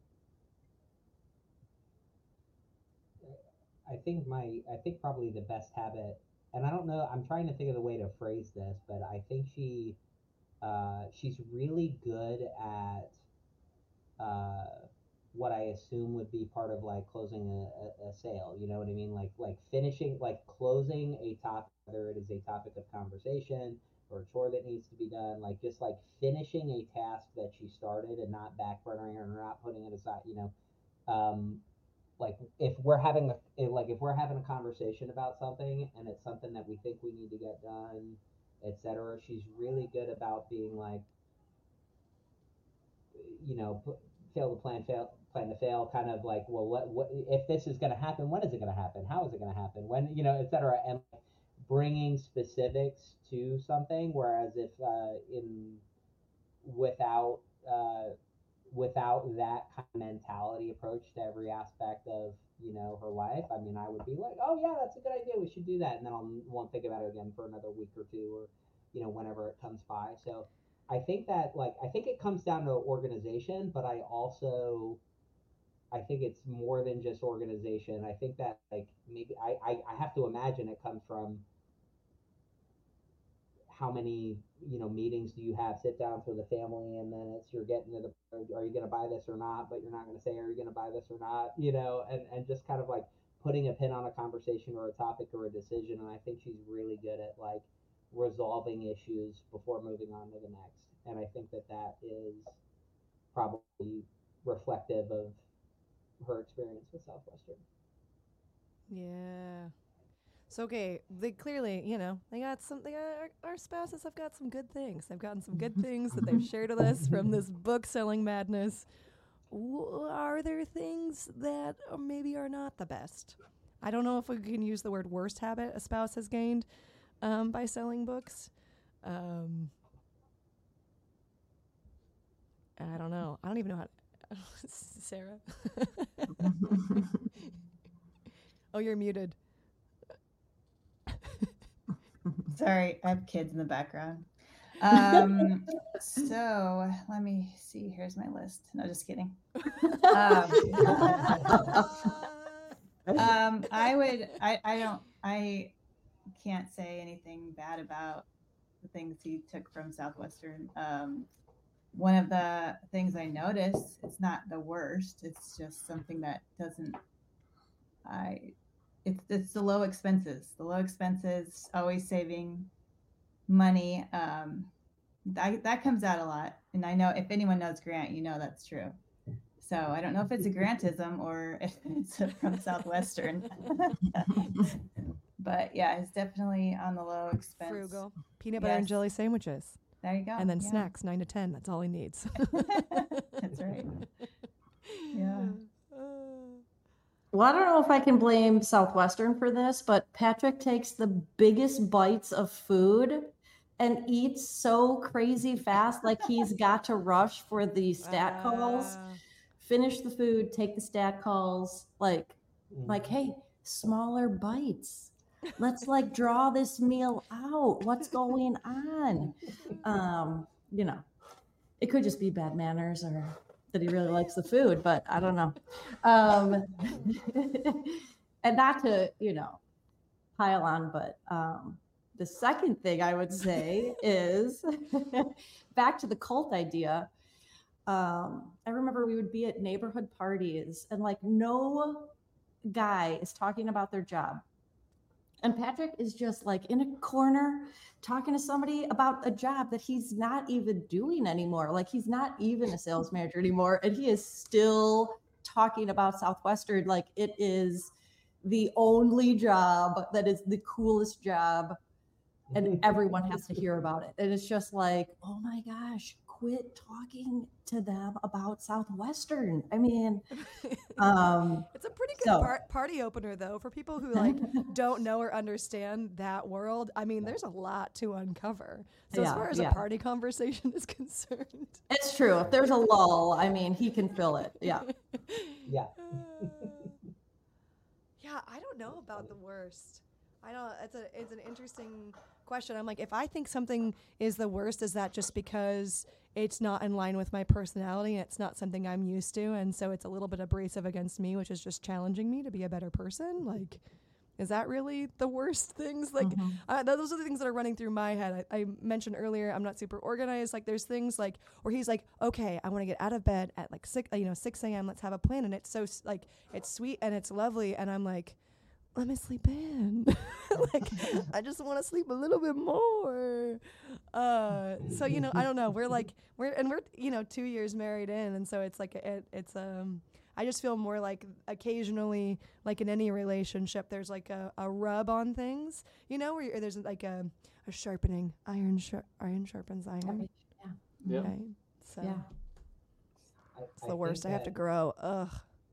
I think my I think probably the best habit, and I don't know, I'm trying to think of the way to phrase this, but I think she uh, she's really good at uh, what I assume would be part of like closing a, a, a sale. You know what I mean? Like like finishing, like closing a topic, whether it is a topic of conversation or a chore that needs to be done, like just like finishing a task that she started and not backburnering or not putting it aside. You know, um, like if we're having a if, like if we're having a conversation about something and it's something that we think we need to get done, et cetera. She's really good about being like, you know, fail to plan, fail plan to fail, kind of like, well, what, what if this is going to happen? When is it going to happen? How is it going to happen? When, you know, et cetera. And bringing specifics to something, whereas if uh, in without uh, without that kind of mentality approach to every aspect of you know her life, I mean, I would be like, oh yeah, that's a good idea, we should do that, and then I'll won't think about it again for another week or two, or you know, whenever it comes by. So I think that like I think it comes down to organization, but I also I think it's more than just organization. I think that like maybe I, I, I have to imagine it comes from how many you know meetings do you have sit downs with the family, and then it's you're getting to the are you going to buy this or not, but you're not going to say are you going to buy this or not, you know, and and just kind of like putting a pin on a conversation or a topic or a decision. And I think she's really good at like resolving issues before moving on to the next. And I think that that is probably reflective of her experience with Southwestern. Yeah. So okay, they clearly, you know, they got some. They got our, our spouses have got some good things. They've gotten some good things that they've shared with us from this book selling madness. w- are there things that uh, maybe are not the best? I don't know if we can use the word worst habit a spouse has gained um, by selling books. Um, I don't know. I don't even know how to. Sarah? Oh, you're muted. Sorry, I have kids in the background. Um, so let me see. Here's my list. No, just kidding. Um, um, I would. I. I don't. I can't say anything bad about the things he took from Southwestern. Um, one of the things I noticed, it's not the worst. It's just something that doesn't. I. It's it's the low expenses. The low expenses, always saving money. Um, that that comes out a lot, and I know if anyone knows Grant, you know that's true. So I don't know if it's a Grantism or if it's from Southwestern. But yeah, it's definitely on the low expense. Frugal. Peanut butter and Yes. jelly sandwiches. There you go. And then yeah. snacks, nine to ten. That's all he needs. That's right. Yeah. Well, I don't know if I can blame Southwestern for this, but Patrick takes the biggest bites of food and eats so crazy fast, like he's got to rush for the stat calls, Uh, finish the food, take the stat calls, like, Mm. like, hey, smaller bites. Let's like draw this meal out. What's going on? Um, you know, it could just be bad manners or that he really likes the food, but I don't know. Um, and not to, you know, pile on, but um, the second thing I would say is back to the cult idea. Um, I remember we would be at neighborhood parties and like no guy is talking about their job. And Patrick is just like in a corner talking to somebody about a job that he's not even doing anymore. Like he's not even a sales manager anymore. And he is still talking about Southwestern like it is the only job that is the coolest job. And everyone has to hear about it. And it's just like, oh my gosh, quit talking to them about Southwestern. I mean, um, it's a pretty good so- par- party opener, though, for people who like don't know or understand that world. I mean, there's a lot to uncover. So as Yeah, far as yeah. a party conversation is concerned, it's true. If there's a lull, I mean, he can fill it. Yeah. Yeah. Uh, yeah, I don't know about the worst. I don't. It's a. It's an interesting question. I'm like, if I think something is the worst, is that just because it's not in line with my personality and it's not something I'm used to, and so it's a little bit abrasive against me, which is just challenging me to be a better person? Like, is that really the worst things? Like, Mhm. uh, th- those are the things that are running through my head. I, I mentioned earlier, I'm not super organized. Like, there's things like where he's like, okay, I want to get out of bed at like six, uh, you know, six a.m. Let's have a plan, and it's so s- like it's sweet and it's lovely, and I'm like, let me sleep in. Like, I just want to sleep a little bit more. Uh, so, you know, I don't know. We're like, we're, and we're, you know, two years married in. And so it's like, it, it's, um, I just feel more like occasionally, like in any relationship, there's like a, a rub on things, you know, where you're, there's like a, a sharpening, iron, sharp, iron sharpens iron. Yeah. Yep. Right. So Yeah. I, it's the worst. I have to that- grow. Ugh.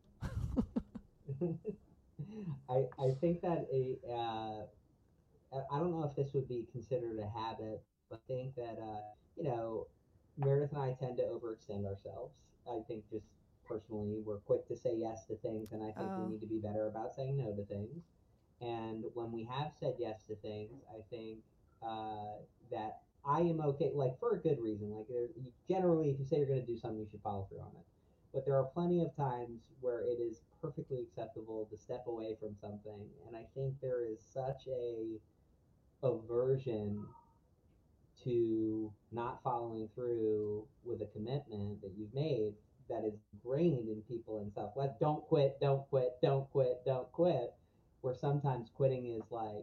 I, I think that a uh, I- I don't know if this would be considered a habit, but I think that uh, you know Meredith and I tend to overextend ourselves. I think just personally, we're quick to say yes to things, and I think Oh. we need to be better about saying no to things. And when we have said yes to things, I think uh, that I am okay, like for a good reason. Like there, you- generally, if you say you're going to do something, you should follow through on it. But there are plenty of times where it is perfectly acceptable to step away from something, and I think there is such a aversion to not following through with a commitment that you've made that is ingrained in people in Southwest. Don't quit, don't quit, don't quit, don't quit. Where sometimes quitting is like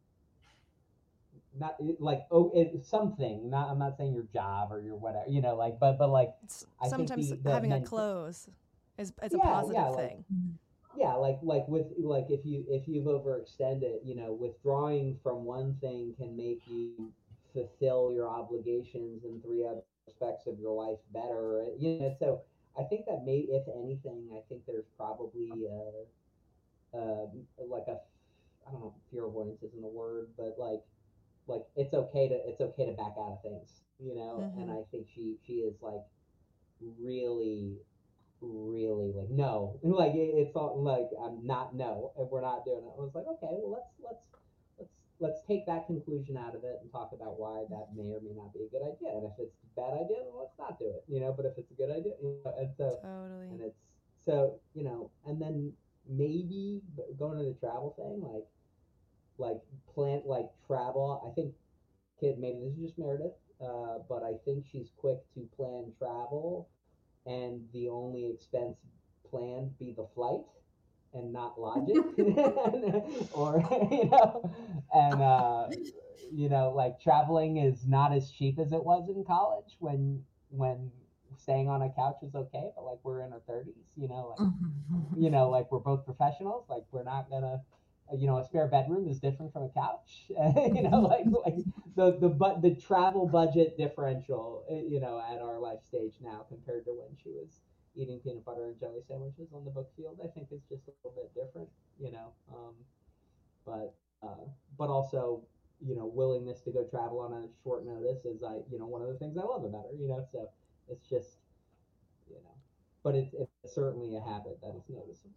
not like oh it's something. Not I'm not saying your job or your whatever, you know, like but but like It's I think sometimes the- the having a men- close is, is a Yeah, positive yeah, like- thing. yeah like like with like if you if you've overextended, you know, withdrawing from one thing can make you fulfill your obligations in three other aspects of your life better, you know. So I think that may, if anything, I think there's probably a, a like a, I don't know, if fear avoidance isn't a word, but like, like it's okay to it's okay to back out of things, you know. Mhm. And I think she she is like really, really like no, like it, it's all like I'm not no, and we're not doing it. I was like, okay, well let's let's let's let's take that conclusion out of it and talk about why that may or may not be a good idea. And if it's a bad idea, then let's not do it, you know. But if it's a good idea, you know, and so Totally. and it's so you know, and then maybe going to the travel thing, like like plan like travel. I think kid maybe this is just Meredith, uh, but I think she's quick to plan travel, and the only expense planned be the flight and not lodging, or you know, and uh, you know, like traveling is not as cheap as it was in college when when staying on a couch is okay, but like we're in our thirties, you know, like you know, like we're both professionals, like we're not gonna, you know, a spare bedroom is different from a couch, you know, like like the the but the travel budget differential, you know, at our life stage now compared to when she was eating peanut butter and jelly sandwiches on the book field, I think is just a little bit different, you know, um, but uh, but also, you know, willingness to go travel on a short notice is I, you know, one of the things I love about her, you know, so it's just, you know, but it's it's certainly a habit that is noticeable.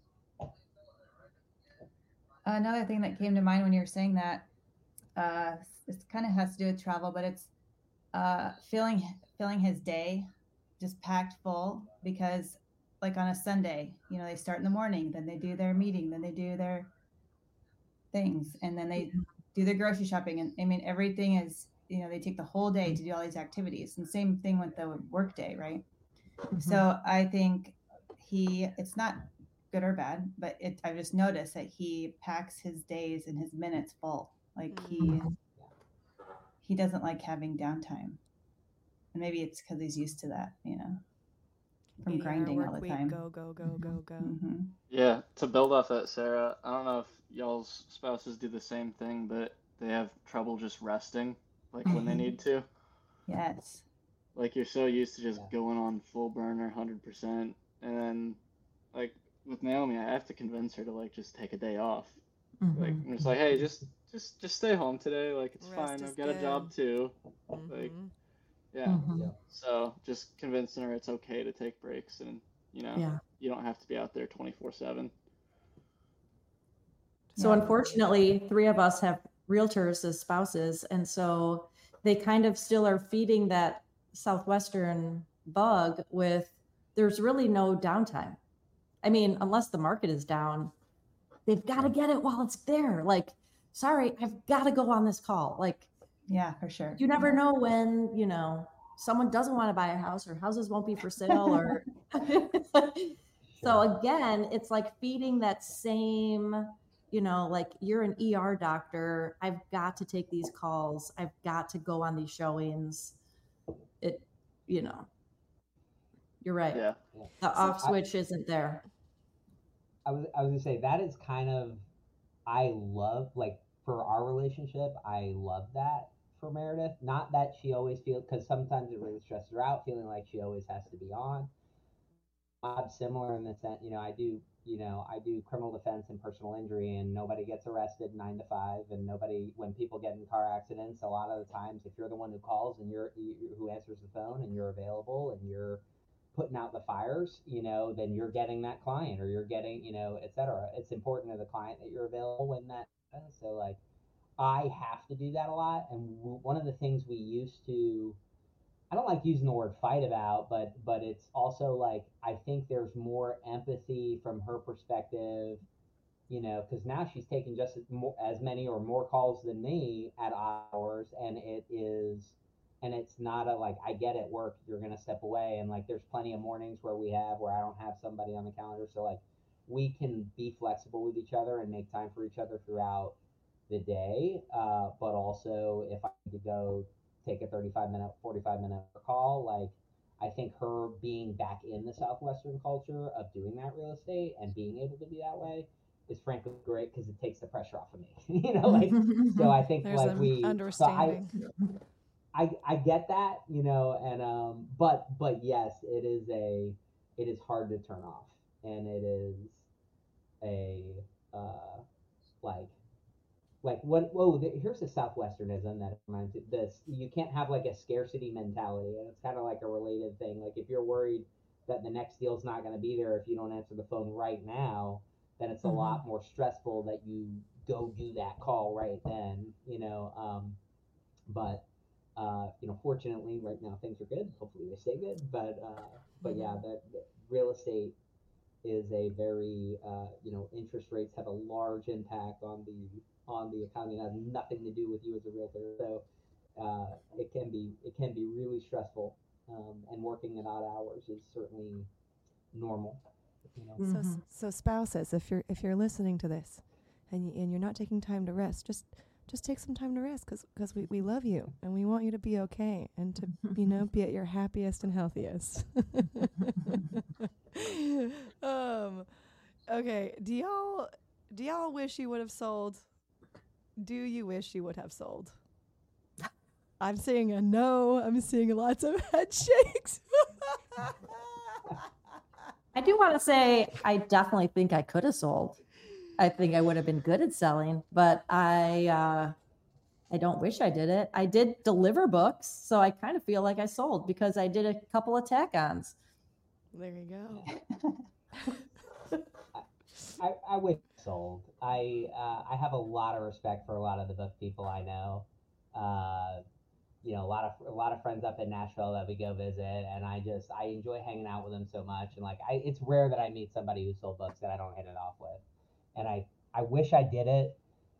Another thing that came to mind when you were saying that, uh, this kind of has to do with travel, but it's uh, filling filling his day just packed full because, like on a Sunday, you know, they start in the morning, then they do their meeting, then they do their things, and then they do their grocery shopping, and I mean everything is, you know, they take the whole day to do all these activities, and same thing with the work day, right? Mhm. So I think he, it's not good or bad, but it, I've just noticed that he packs his days and his minutes full. Like he, Mhm. he doesn't like having downtime. And maybe it's because he's used to that, you know, from eighty hour grinding all work the week, time. go, go, go, go, go. hmm Yeah, to build off that, Sarah, I don't know if y'all's spouses do the same thing, but they have trouble just resting, like when they Mhm. need to. Yes. Like you're so used to just Yeah. going on full burner, one hundred percent, and then like with Naomi, I have to convince her to like just take a day off. Like Mhm. I'm just like, hey, just just just stay home today. Like it's Rest fine. is I've got a job good. too. Like Mhm. yeah. Mhm. Yeah. So just convincing her it's okay to take breaks, and you know Yeah. you don't have to be out there twenty-four seven. So Yeah. unfortunately, three of us have realtors as spouses, and so they kind of still are feeding that Southwestern bug with there's really no downtime. I mean, unless the market is down, they've got to get it while it's there. Like, sorry, I've got to go on this call. Like, Yeah, for sure. you never know when, you know, someone doesn't want to buy a house or houses won't be for sale or so again, it's like feeding that same, you know, like you're an E R doctor. I've got to take these calls. I've got to go on these showings. It, you know, you're right. Yeah. Yeah. The So off I- switch isn't there. I was I was gonna say that is kind of I love like for our relationship I love that for Meredith. Not that she always feels because sometimes it really stresses her out, feeling like she always has to be on. I'm similar in the sense, you know, I do you know I do criminal defense and personal injury, and nobody gets arrested nine to five, and nobody when people get in car accidents, a lot of the times if you're the one who calls and you're you, who answers the phone and you're available and you're putting out the fires, you know, then you're getting that client or you're getting, you know, et cetera. It's important to the client that you're available when that happens. So like, I have to do that a lot. And w- one of the things we used to, I don't like using the word fight about, but but it's also like I think there's more empathy from her perspective, you know, because now she's taking just as, more, as many or more calls than me at hours, and it is and it's not a like I get at work you're gonna step away, and like there's plenty of mornings where we have where I don't have somebody on the calendar, so like we can be flexible with each other and make time for each other throughout the day, uh, but also if I need to go take a thirty-five minute forty-five minute call, like I think her being back in the Southwestern culture of doing that real estate and being able to be that way is frankly great because it takes the pressure off of me. you know, like so I think There's like an we so I understanding. I I get that, you know, and um, but but yes, it is a it is hard to turn off, and it is a uh, like like what whoa the, here's a Southwesternism that reminds me this you can't have like a scarcity mentality, and it's kind of like a related thing. Like if you're worried that the next deal's not going to be there if you don't answer the phone right now, then it's a Mhm. lot more stressful that you go do that call right then, you know. Um, but uh, you know, fortunately, right now things are good. Hopefully, they stay good. But uh, but yeah, that, that real estate is a very uh, you know, interest rates have a large impact on the on the economy. It has nothing to do with you as a realtor. So uh, it can be it can be really stressful. Um, and working at odd hours is certainly normal. You know. So, s- Mhm. so spouses, if you're if you're listening to this, and y- and you're not taking time to rest, just just take some time to rest, because we, we love you and we want you to be okay and to you know be at your happiest and healthiest. um, okay. Do y'all do y'all wish you would have sold? Do you wish you would have sold? I'm seeing a no. I'm seeing lots of head shakes. I do want to say I definitely think I could have sold. I think I would have been good at selling, but I uh, I don't wish I did it. I did deliver books, so I kind of feel like I sold because I did a couple of tack-ons. There you go. I, I wish I sold. I uh, I have a lot of respect for a lot of the book people I know. Uh, you know, a lot of a lot of friends up in Nashville that we go visit, and I just I enjoy hanging out with them so much. And like, I it's rare that I meet somebody who sold books that I don't hit it off with. And I I wish I did it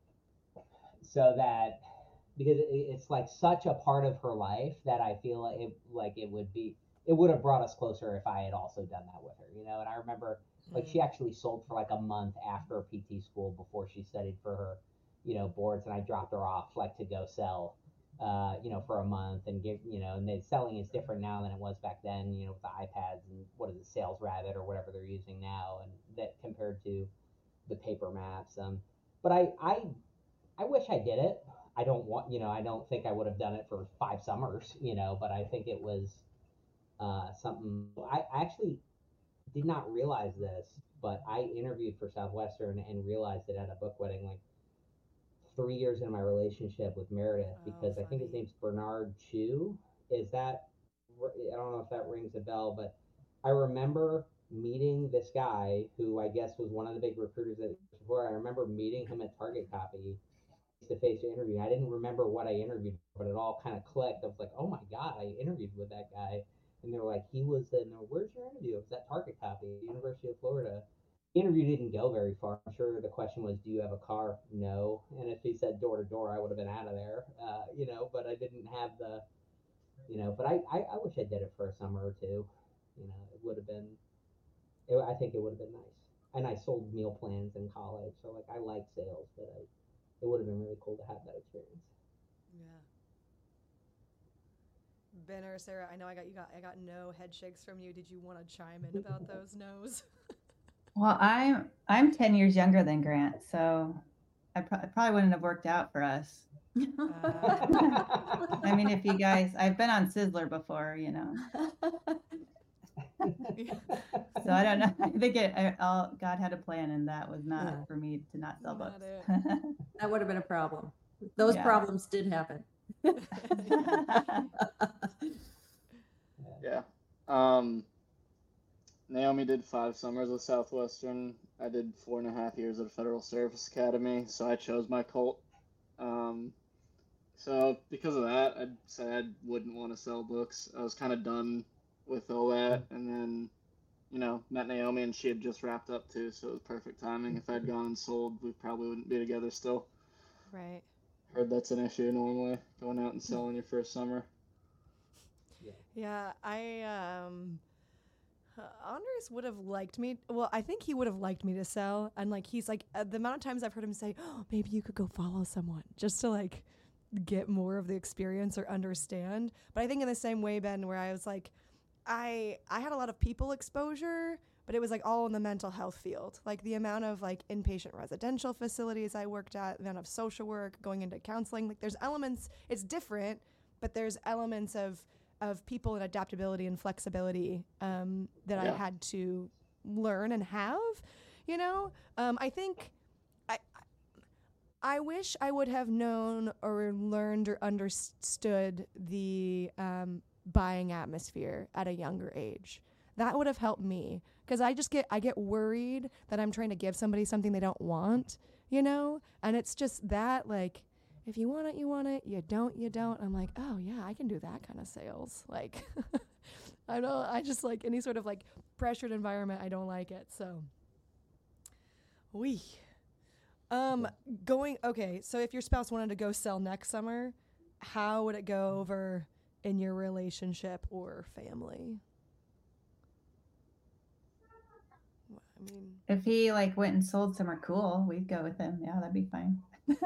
so that because it, it's like such a part of her life that I feel like it like it would be it would have brought us closer if I had also done that with her, you know. And I remember like she actually sold for like a month after P T school before she studied for her, you know, boards, and I dropped her off like to go sell, uh, you know, for a month and give, you know, and the selling is different now than it was back then, you know, with the iPads and what is it, Sales Rabbit or whatever they're using now, and that compared to the paper maps. Um, but I I I wish I did it. I don't want, you know, I don't think I would have done it for five summers, you know, but I think it was uh, something. I actually did not realize this, but I interviewed for Southwestern and realized it at a book wedding like three years into my relationship with Meredith Oh, because I think his funny. name's Bernard Chu. Is that, I don't know if that rings a bell, but I remember meeting this guy who I guess was one of the big recruiters at before. I remember meeting him at Target Copy to face interview. I didn't remember what I interviewed, but it all kind of clicked. I was like, oh my God, I interviewed with that guy. And they were like, he was in, where's your interview? It was at Target Copy, University of Florida. The interview didn't go very far. I'm sure the question was, do you have a car? No. And if he said door to door, I would have been out of there, uh, you know, but I didn't have the, you know, but I, I, I wish I did it for a summer or two. You know, it would have been, it, I think it would have been nice. And I sold meal plans in college. So, like, I like sales, but I, it would have been really cool to have that experience. Yeah. Ben or Sarah, I know I got you got I got no head shakes from you. Did you want to chime in about those no's? Well, I'm I'm ten years younger than Grant, so I pro- it probably wouldn't have worked out for us. Uh, I mean, if you guys, I've been on Sizzler before, you know, so I don't know. I think it, I, all God had a plan, and that was not Yeah. for me to not sell Not books. That would have been a problem. Those Yeah. problems did happen. Yeah. Um, Naomi did five summers with Southwestern. I did four and a half years at a Federal Service Academy, so I chose my Colt. Um, so because of that, I'd say I wouldn't want to sell books. I was kind of done with all that, and then, you know, met Naomi, and she had just wrapped up too, so it was perfect timing. If I'd gone and sold, we probably wouldn't be together still. right. Heard that's an issue normally, going out and selling your first summer. Yeah, I um uh, Andres would have liked me. Well, I think he would have liked me to sell, and like he's like uh, the amount of times I've heard him say, "Oh, maybe you could go follow someone," just to like get more of the experience or understand. But I think in the same way, Ben, where I was like, I I had a lot of people exposure, but it was like all in the mental health field. Like the amount of like inpatient residential facilities I worked at, the amount of social work, going into counseling. Like there's elements. It's different, but there's elements of of people and adaptability and flexibility um, that Yeah. I had to learn and have. You know, um, I think I I wish I would have known or learned or understood the um, buying atmosphere at a younger age. That would have helped me, because I just get I get worried that I'm trying to give somebody something they don't want, you know? And it's just that, like, if you want it, you want it. You don't, you don't. I'm like, oh yeah, I can do that kind of sales. Like, I don't. I just like any sort of like pressured environment. I don't like it. So, we. Um, going okay. So if your spouse wanted to go sell next summer, how would it go over in your relationship or family? I mean, If he like went and sold somewhere cool, we'd go with him. Yeah, that'd be fine.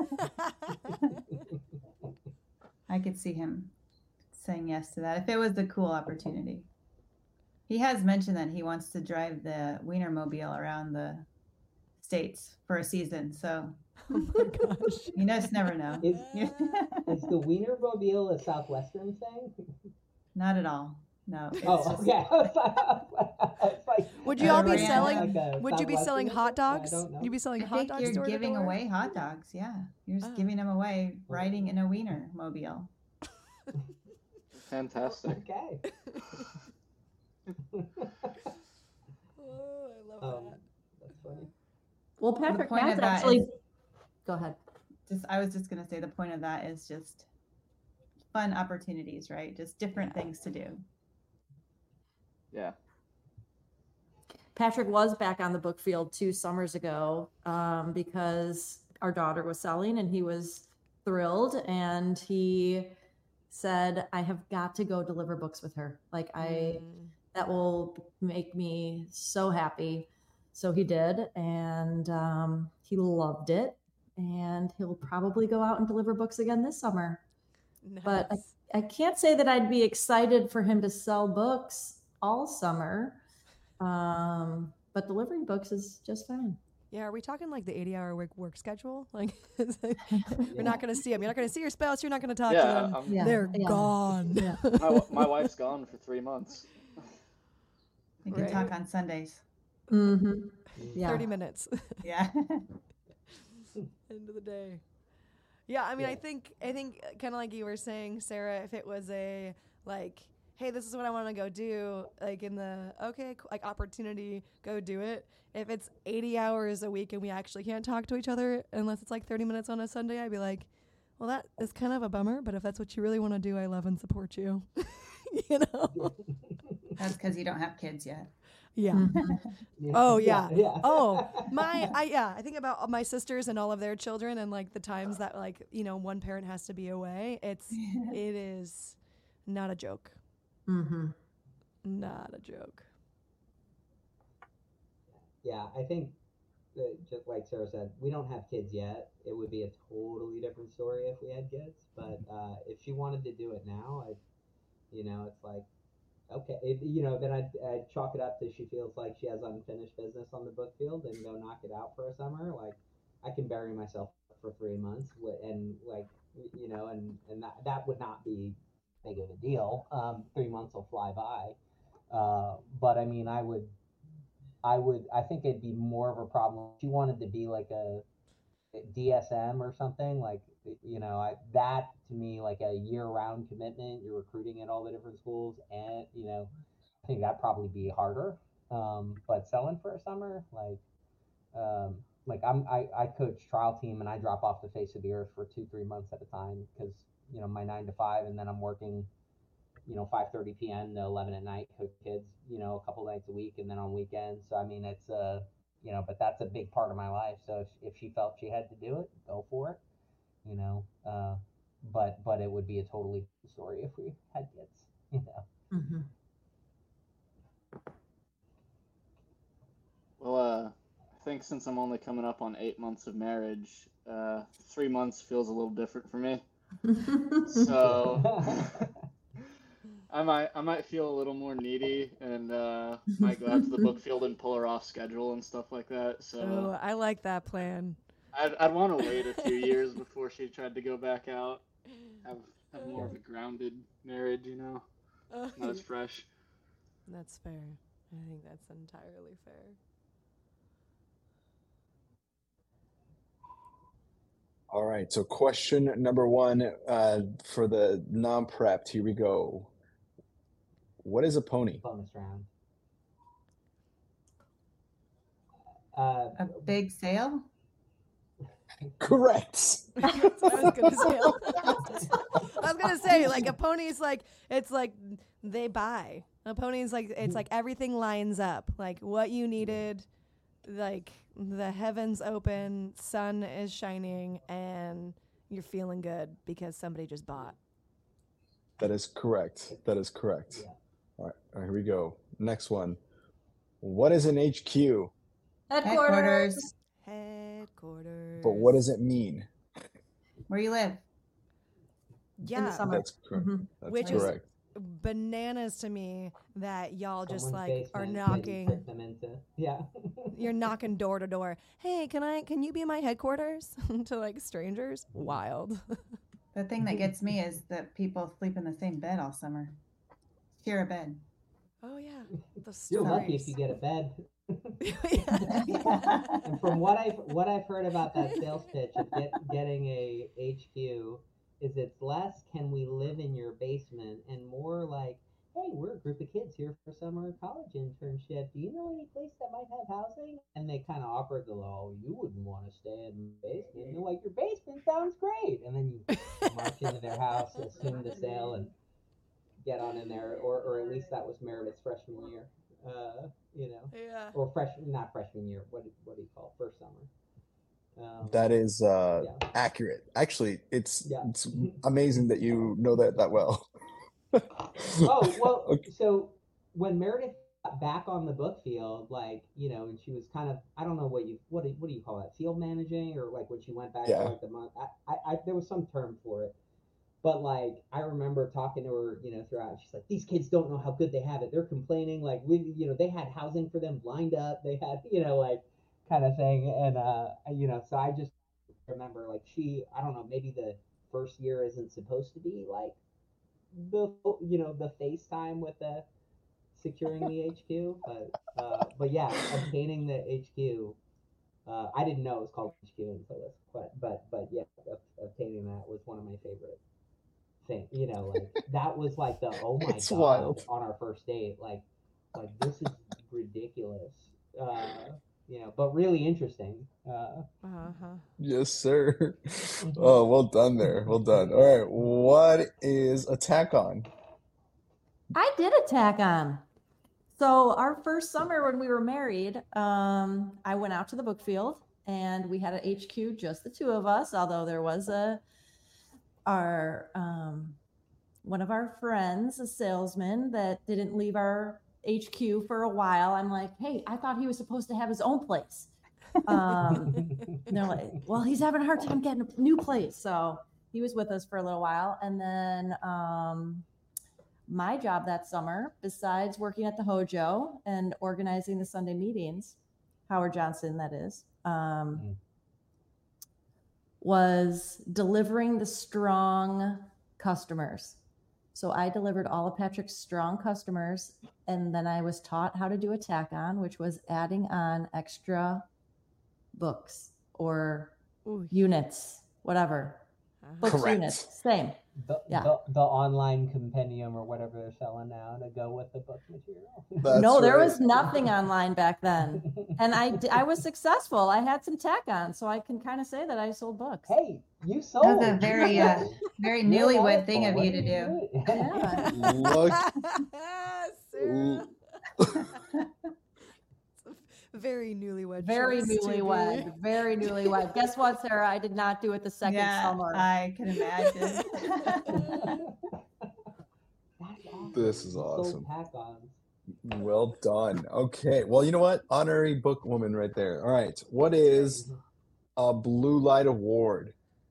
I could see him saying yes to that if it was the cool opportunity. He has mentioned that he wants to drive the Wienermobile around the States for a season. So oh my gosh. you just never know. Is, is the Wienermobile a Southwestern thing? Not at all. No. It's Oh, just- okay. I was like, I was like, Would you all be Random. selling? like a Would you be selling Southwestern hot thing? I dogs? don't know. You'd be selling I hot think dogs. you're door to giving door? away hot dogs. Yeah. You're just Oh. giving them away riding in a Wienermobile. Fantastic. Okay. Oh, I love Um, that. that's funny. Well, Patrick point has of that actually. is- Go ahead. Just I was just gonna say the point of that is just fun opportunities, right? Just different things to do. Yeah. Patrick was back on the book field two summers ago um, because our daughter was selling and he was thrilled. And he said, I have got to go deliver books with her. Like, I, Mm. that will make me so happy. So he did. And um, he loved it. And he'll probably go out and deliver books again this summer. But Nice. I can't say that I'd be excited for him to sell books all summer. Um, but delivering books is just fine. Yeah, are we talking like the eighty-hour work work schedule? Like, it's like, you're not going to see them. You're not going to see your spouse. You're not going to talk to Yeah, them. I'm, Yeah. They're yeah. gone. Yeah. my, wi- my wife's gone for three months. You can Right. talk on Sundays. Mm-hmm. Yeah. thirty minutes. Yeah. End of the day. Yeah, I mean, I Yeah. think I think kind of like you were saying, Sarah. If it was a like, hey, this is what I want to go do, like in the okay, co- like opportunity, go do it. If it's eighty hours a week and we actually can't talk to each other unless it's like thirty minutes on a Sunday, I'd be like, well, that is kind of a bummer. But if that's what you really want to do, I love and support you. You know? That's because you don't have kids yet. Yeah. Mhm. Yeah. Oh, yeah. yeah. Oh, my, I, yeah, I think about my sisters and all of their children and like the times that like, you know, one parent has to be away. It's, it is not a joke. Mm-hmm. Not a joke. Yeah, I think that just like Sarah said, we don't have kids yet. It would be a totally different story if we had kids. But uh, if she wanted to do it now, I, you know, it's like, okay, it, you know, then I'd, I'd chalk it up to she feels like she has unfinished business on the book field and go knock it out for a summer. Like, I can bury myself for three months wi- and like, y- you know, and and that that would not be big of a deal. Um, three months will fly by. Uh, but I mean, I would. I would, I think it'd be more of a problem if you wanted to be like a, a D S M or something, like, you know, I, that to me, like a year round commitment, you're recruiting at all the different schools, and, you know, I think that'd probably be harder. Um, but selling for a summer, like, um, like I'm, I, I coach trial team and I drop off the face of the earth for two, three months at a time because, you know, my nine to five, and then I'm working, you know, five thirty p.m. to eleven at night, coach kids, you know, a couple nights a week, and then on weekends. So I mean, it's uh, you know, but that's a big part of my life. So if, if she felt she had to do it, go for it, you know. Uh, but but it would be a totally different story if we had kids, you know. Mm-hmm. Well, uh, I think since I'm only coming up on eight months of marriage, uh, three months feels a little different for me. So I might I might feel a little more needy and uh, might go out to the book field and pull her off schedule and stuff like that. So Oh, I like that plan. I'd I'd want to wait a few years before she tried to go back out. Have have more of a grounded marriage, you know. not as fresh. That's fair. I think that's entirely fair. All right, so question number one uh, for the non-prepped. Here we go. What is a pony? Bonus round. Uh, A big sale? Correct. That's what I was gonna say. I was gonna say, like, a pony's like, it's like they buy. A pony's like, it's like everything lines up. Like what you needed, like the heavens open, sun is shining, and you're feeling good because somebody just bought. That is correct. That is correct. Yeah. All right, all right, here we go. Next one. What is an H Q? Headquarters. Headquarters. But what does it mean? Where you live? Yeah. In the summer. That's correct. Mhm. That's Which is- correct. Bananas to me that y'all just Someone's like are basement that you knocking. trick them into. Yeah. You're knocking door to door. Hey, can I? Can you be my headquarters to like strangers? Wild. The thing that gets me is that people sleep in the same bed all summer. Share a bed. Oh yeah, the You're stories. lucky if you get a bed. Yeah. And from what I've what I've heard about that sales pitch of get, getting a H Q is it's less can we live in your basement and more like, hey, we're a group of kids here for summer college internship. Do you know any place that might have housing? And they kind of awkwardly go, oh, you wouldn't want to stay in the basement. And they're like, your basement sounds great. And then you march into their house, assume the sale, and get on in there. Or, or at least that was Meredith's freshman year. Uh, you know, Yeah. or fresh, not freshman year. What do, what do you call it? First summer. Um, That is uh, yeah. accurate. Actually, it's Yeah. it's amazing that you know that that well. Oh, well, Okay. so when Meredith got back on the book field, like, you know, and she was kind of, I don't know what you, what do, what do you call that? Field managing, or like when she went back Yeah. for like the month, I, I, I, there was some term for it. But like, I remember talking to her, you know, throughout, she's like, these kids don't know how good they have it. They're complaining, like, we, you know, they had housing for them lined up. They had, you know, like, kind of thing. And, uh, you know, so I just remember, like, she, I don't know, maybe the first year isn't supposed to be like the, you know, the FaceTime with the securing the H Q, but, uh, but yeah, obtaining the H Q, uh, I didn't know it was called H Q until this, but, but, but yeah, obtaining that was one of my favorite things, you know, like, that was like the, oh my It's God, wild. on our first date, like, like, this is ridiculous, uh, you know, but really interesting, uh, Uh-huh. Yes, sir. Oh, well done there. Well done. All right. What is a tack-on? I did a tack on. So our first summer when we were married, um, I went out to the book field and we had an H Q, just the two of us, although there was a our um, one of our friends, a salesman that didn't leave our H Q for a while. I'm like, hey, I thought he was supposed to have his own place. Um, and they're like, well, he's having a hard time getting a new place. So he was with us for a little while. And then um, my job that summer, besides working at the Hojo and organizing the Sunday meetings, Howard Johnson, that is, um, Mm. was delivering the strong customers. So I delivered all of Patrick's strong customers. And then I was taught how to do a tack on, which was adding on extra books or Ooh. units, whatever. Uh-huh. Books, Correct. units, same. The, Yeah. the, the online compendium or whatever they're selling now to go with the book material. That's no, there right. was nothing online back then. And I, d- I was successful. I had some tack on, so I can kind of say that I sold books. Hey, you sold. That was a very, uh, very You're newlywed thing helpful. of you What to do do. you Yeah. Look. Sarah. Very newlywed. Very choice to be. newlywed. Very newlywed. Guess what, Sarah? I did not do it the second Yeah, summer. I can imagine. That's awesome. This is You sold awesome. tack-ons. Well done. Okay. Well, you know what? Honorary book woman right there. All right. What is a Blue Light Award?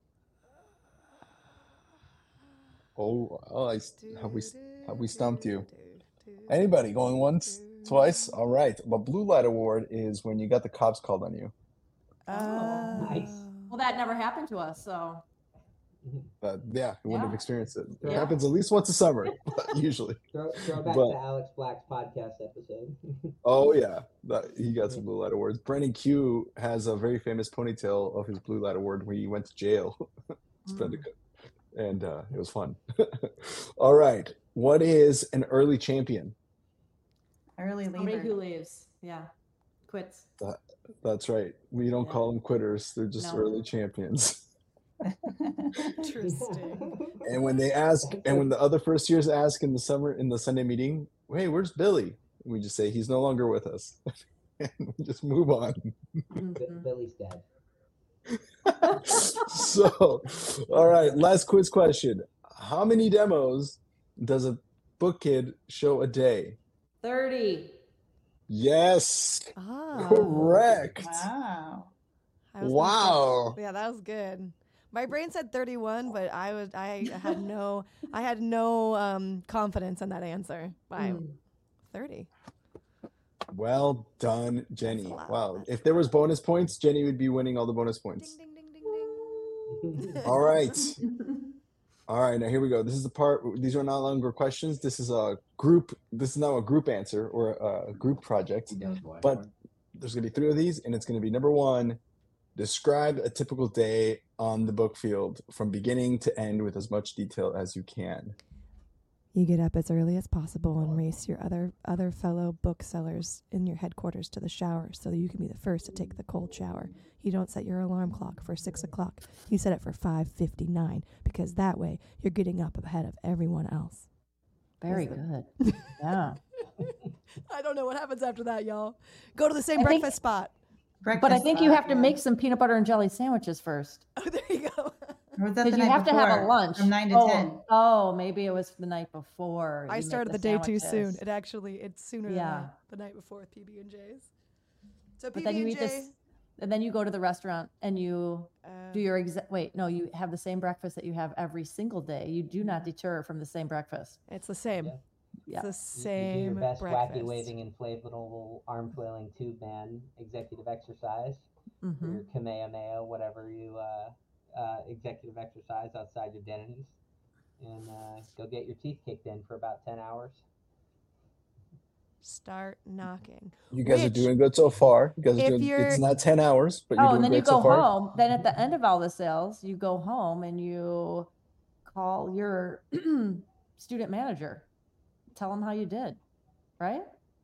Oh, oh I, have we have we stumped you? Anybody going once, twice? All right. A Blue Light Award is when you got the cops called on you. Oh, nice. Well, that never happened to us, so But yeah, I wouldn't Yeah. have experienced it. It Yeah. happens at least once a summer, usually. Throw, throw back But- to Alex Black's podcast episode. Oh yeah, that, he got some Blue Light Awards. Brennan Q has a very famous ponytail of his Blue Light Award when he went to jail. It's Mm. pretty good. And uh, it was fun. All right, what is an early champion? Early Somebody who leaver. leaves. Yeah. Quits. That's right. We don't Yeah. call them quitters; they're just No. early champions. Interesting. And when they ask, and when the other first years ask in the summer in the Sunday meeting, "Hey, where's Billy?" We just say he's no longer with us, and we just move on. B- Mhm. Billy's dead. So, all right, last quiz question: how many demos does a book kid show a day? thirty. Yes, Ah, correct. Wow. I was gonna say- Wow. Yeah, that was good. My brain said thirty-one, but I was I had no I had no um, confidence in that answer. By Mm. thirty. Well done, Jenny. That's a lot. Wow. That's If a there was lot. bonus points, Jenny would be winning all the bonus Ding points. ding ding ding ding. All right. All right, now here we go. This is the part. These are no longer questions. This is a group. This is now a group answer or a, a group project. But there's going to be three of these, and it's going to be number one. Describe a typical day on the book field from beginning to end with as much detail as you can. You get up as early as possible and race your other other fellow booksellers in your headquarters to the shower so that you can be the first to take the cold shower. You don't set your alarm clock for six o'clock. You set it for five fifty-nine because that way you're getting up ahead of everyone else. Very good. Yeah. I don't know what happens after that, y'all. Go to the same I think- breakfast spot. Breakfast But I think you spot, have to yeah. make some peanut butter and jelly sandwiches first. Oh, there you go. Or was that Because the you night have to have a before? lunch. From nine to oh, ten. Oh, maybe it was the night before. I you make started the, day too soon. sandwiches. It actually it's sooner Yeah. than that, the night before with P B and J's. So But P then B you and eat this, J. and then you go to the restaurant and you Uh, do your exact. Wait, no, you have the same breakfast that you have every single day. You do not deter from the same breakfast. it's the same. Yeah. Yeah. It's the You- you do your same best breakfast. wacky waving inflatable arm flailing tube man executive exercise, or hmm your Kamehameha, whatever you uh, uh, executive exercise outside your Denny's, and uh, go get your teeth kicked in for about ten hours. Start knocking. You guys are Which, doing good so far. You guys are if doing. you're- It's not ten hours, but you're Oh, doing and then you great so go far. home. Then at the end of all the sales, you go home and you call your student manager, tell them how you did, right?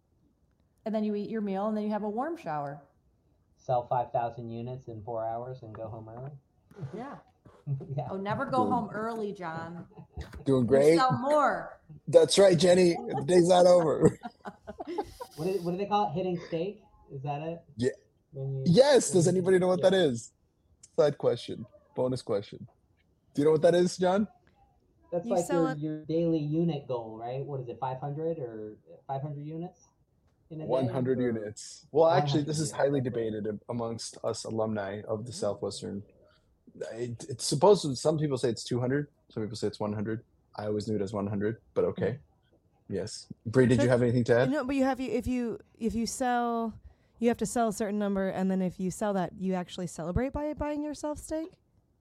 And then you eat your meal and then you have a warm shower. Sell five thousand units in four hours and go home early. Yeah. Yeah. Oh, never go Dude. home early, John. Doing You great. Sell more. That's right, Jenny. The day's not over. What do, what do they call it? Hitting steak? Is that it? Yeah. When you- Yes. when Does you- anybody know what yeah. that is? Side question. Bonus question. Do you know what that is, John? That's You like sell your, it- your daily unit goal, right? What is it, five hundred or five hundred units? In a day, one hundred or- units. Well, actually, 100 this is units, highly okay. debated am- amongst us alumni of the Southwestern. It, it's supposed to, some people say it's two hundred. Some people say it's one hundred. I always knew it as one hundred, but okay. Yes. Bree, did So- you have anything to add? No, but you have you if you if you sell, you have to sell a certain number, and then if you sell that, you actually celebrate by buying yourself steak.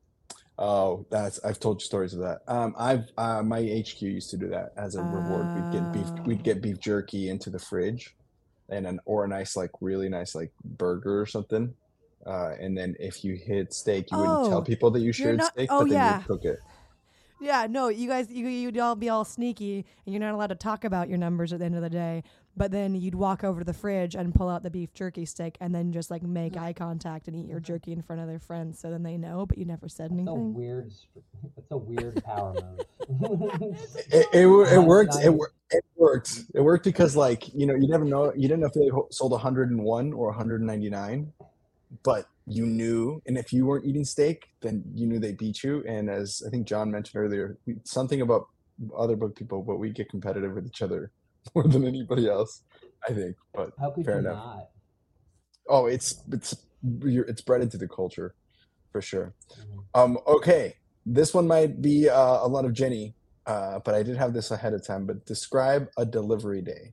Oh, that's I've told you stories of that. Um, I've uh, my H Q used to do that as a reward. We'd get beef. We'd Oh. get beef jerky into the fridge, and an or a nice like really nice like burger or something. Uh, and then if you hit steak, you wouldn't tell Oh, people that you shared not- steak, oh, but then yeah. you'd cook it. Yeah, no, you guys, you, you'd all be all sneaky, and you're not allowed to talk about your numbers at the end of the day. But then you'd walk over to the fridge and pull out the beef jerky stick, and then just like make eye contact and eat your jerky in front of their friends, so then they know, but you never said That's a anything. weird. That's a weird power move. It, it, wo- it Not- worked. not It, even- wor- it worked. It worked because, like, you know, you never know. You didn't know if they ho- sold one hundred and one or one hundred ninety-nine, but you knew. And if you weren't eating steak, then you knew they beat you. And as I think John mentioned earlier, we- something about other book people, but we get competitive with each other more than anybody else, I think. But How could fair you enough. not? oh, it's it's you're, it's bred into the culture, for sure. Mhm. Um, okay, this one might be uh, a lot of Jenny, uh, but I did have this ahead of time. But describe a delivery day.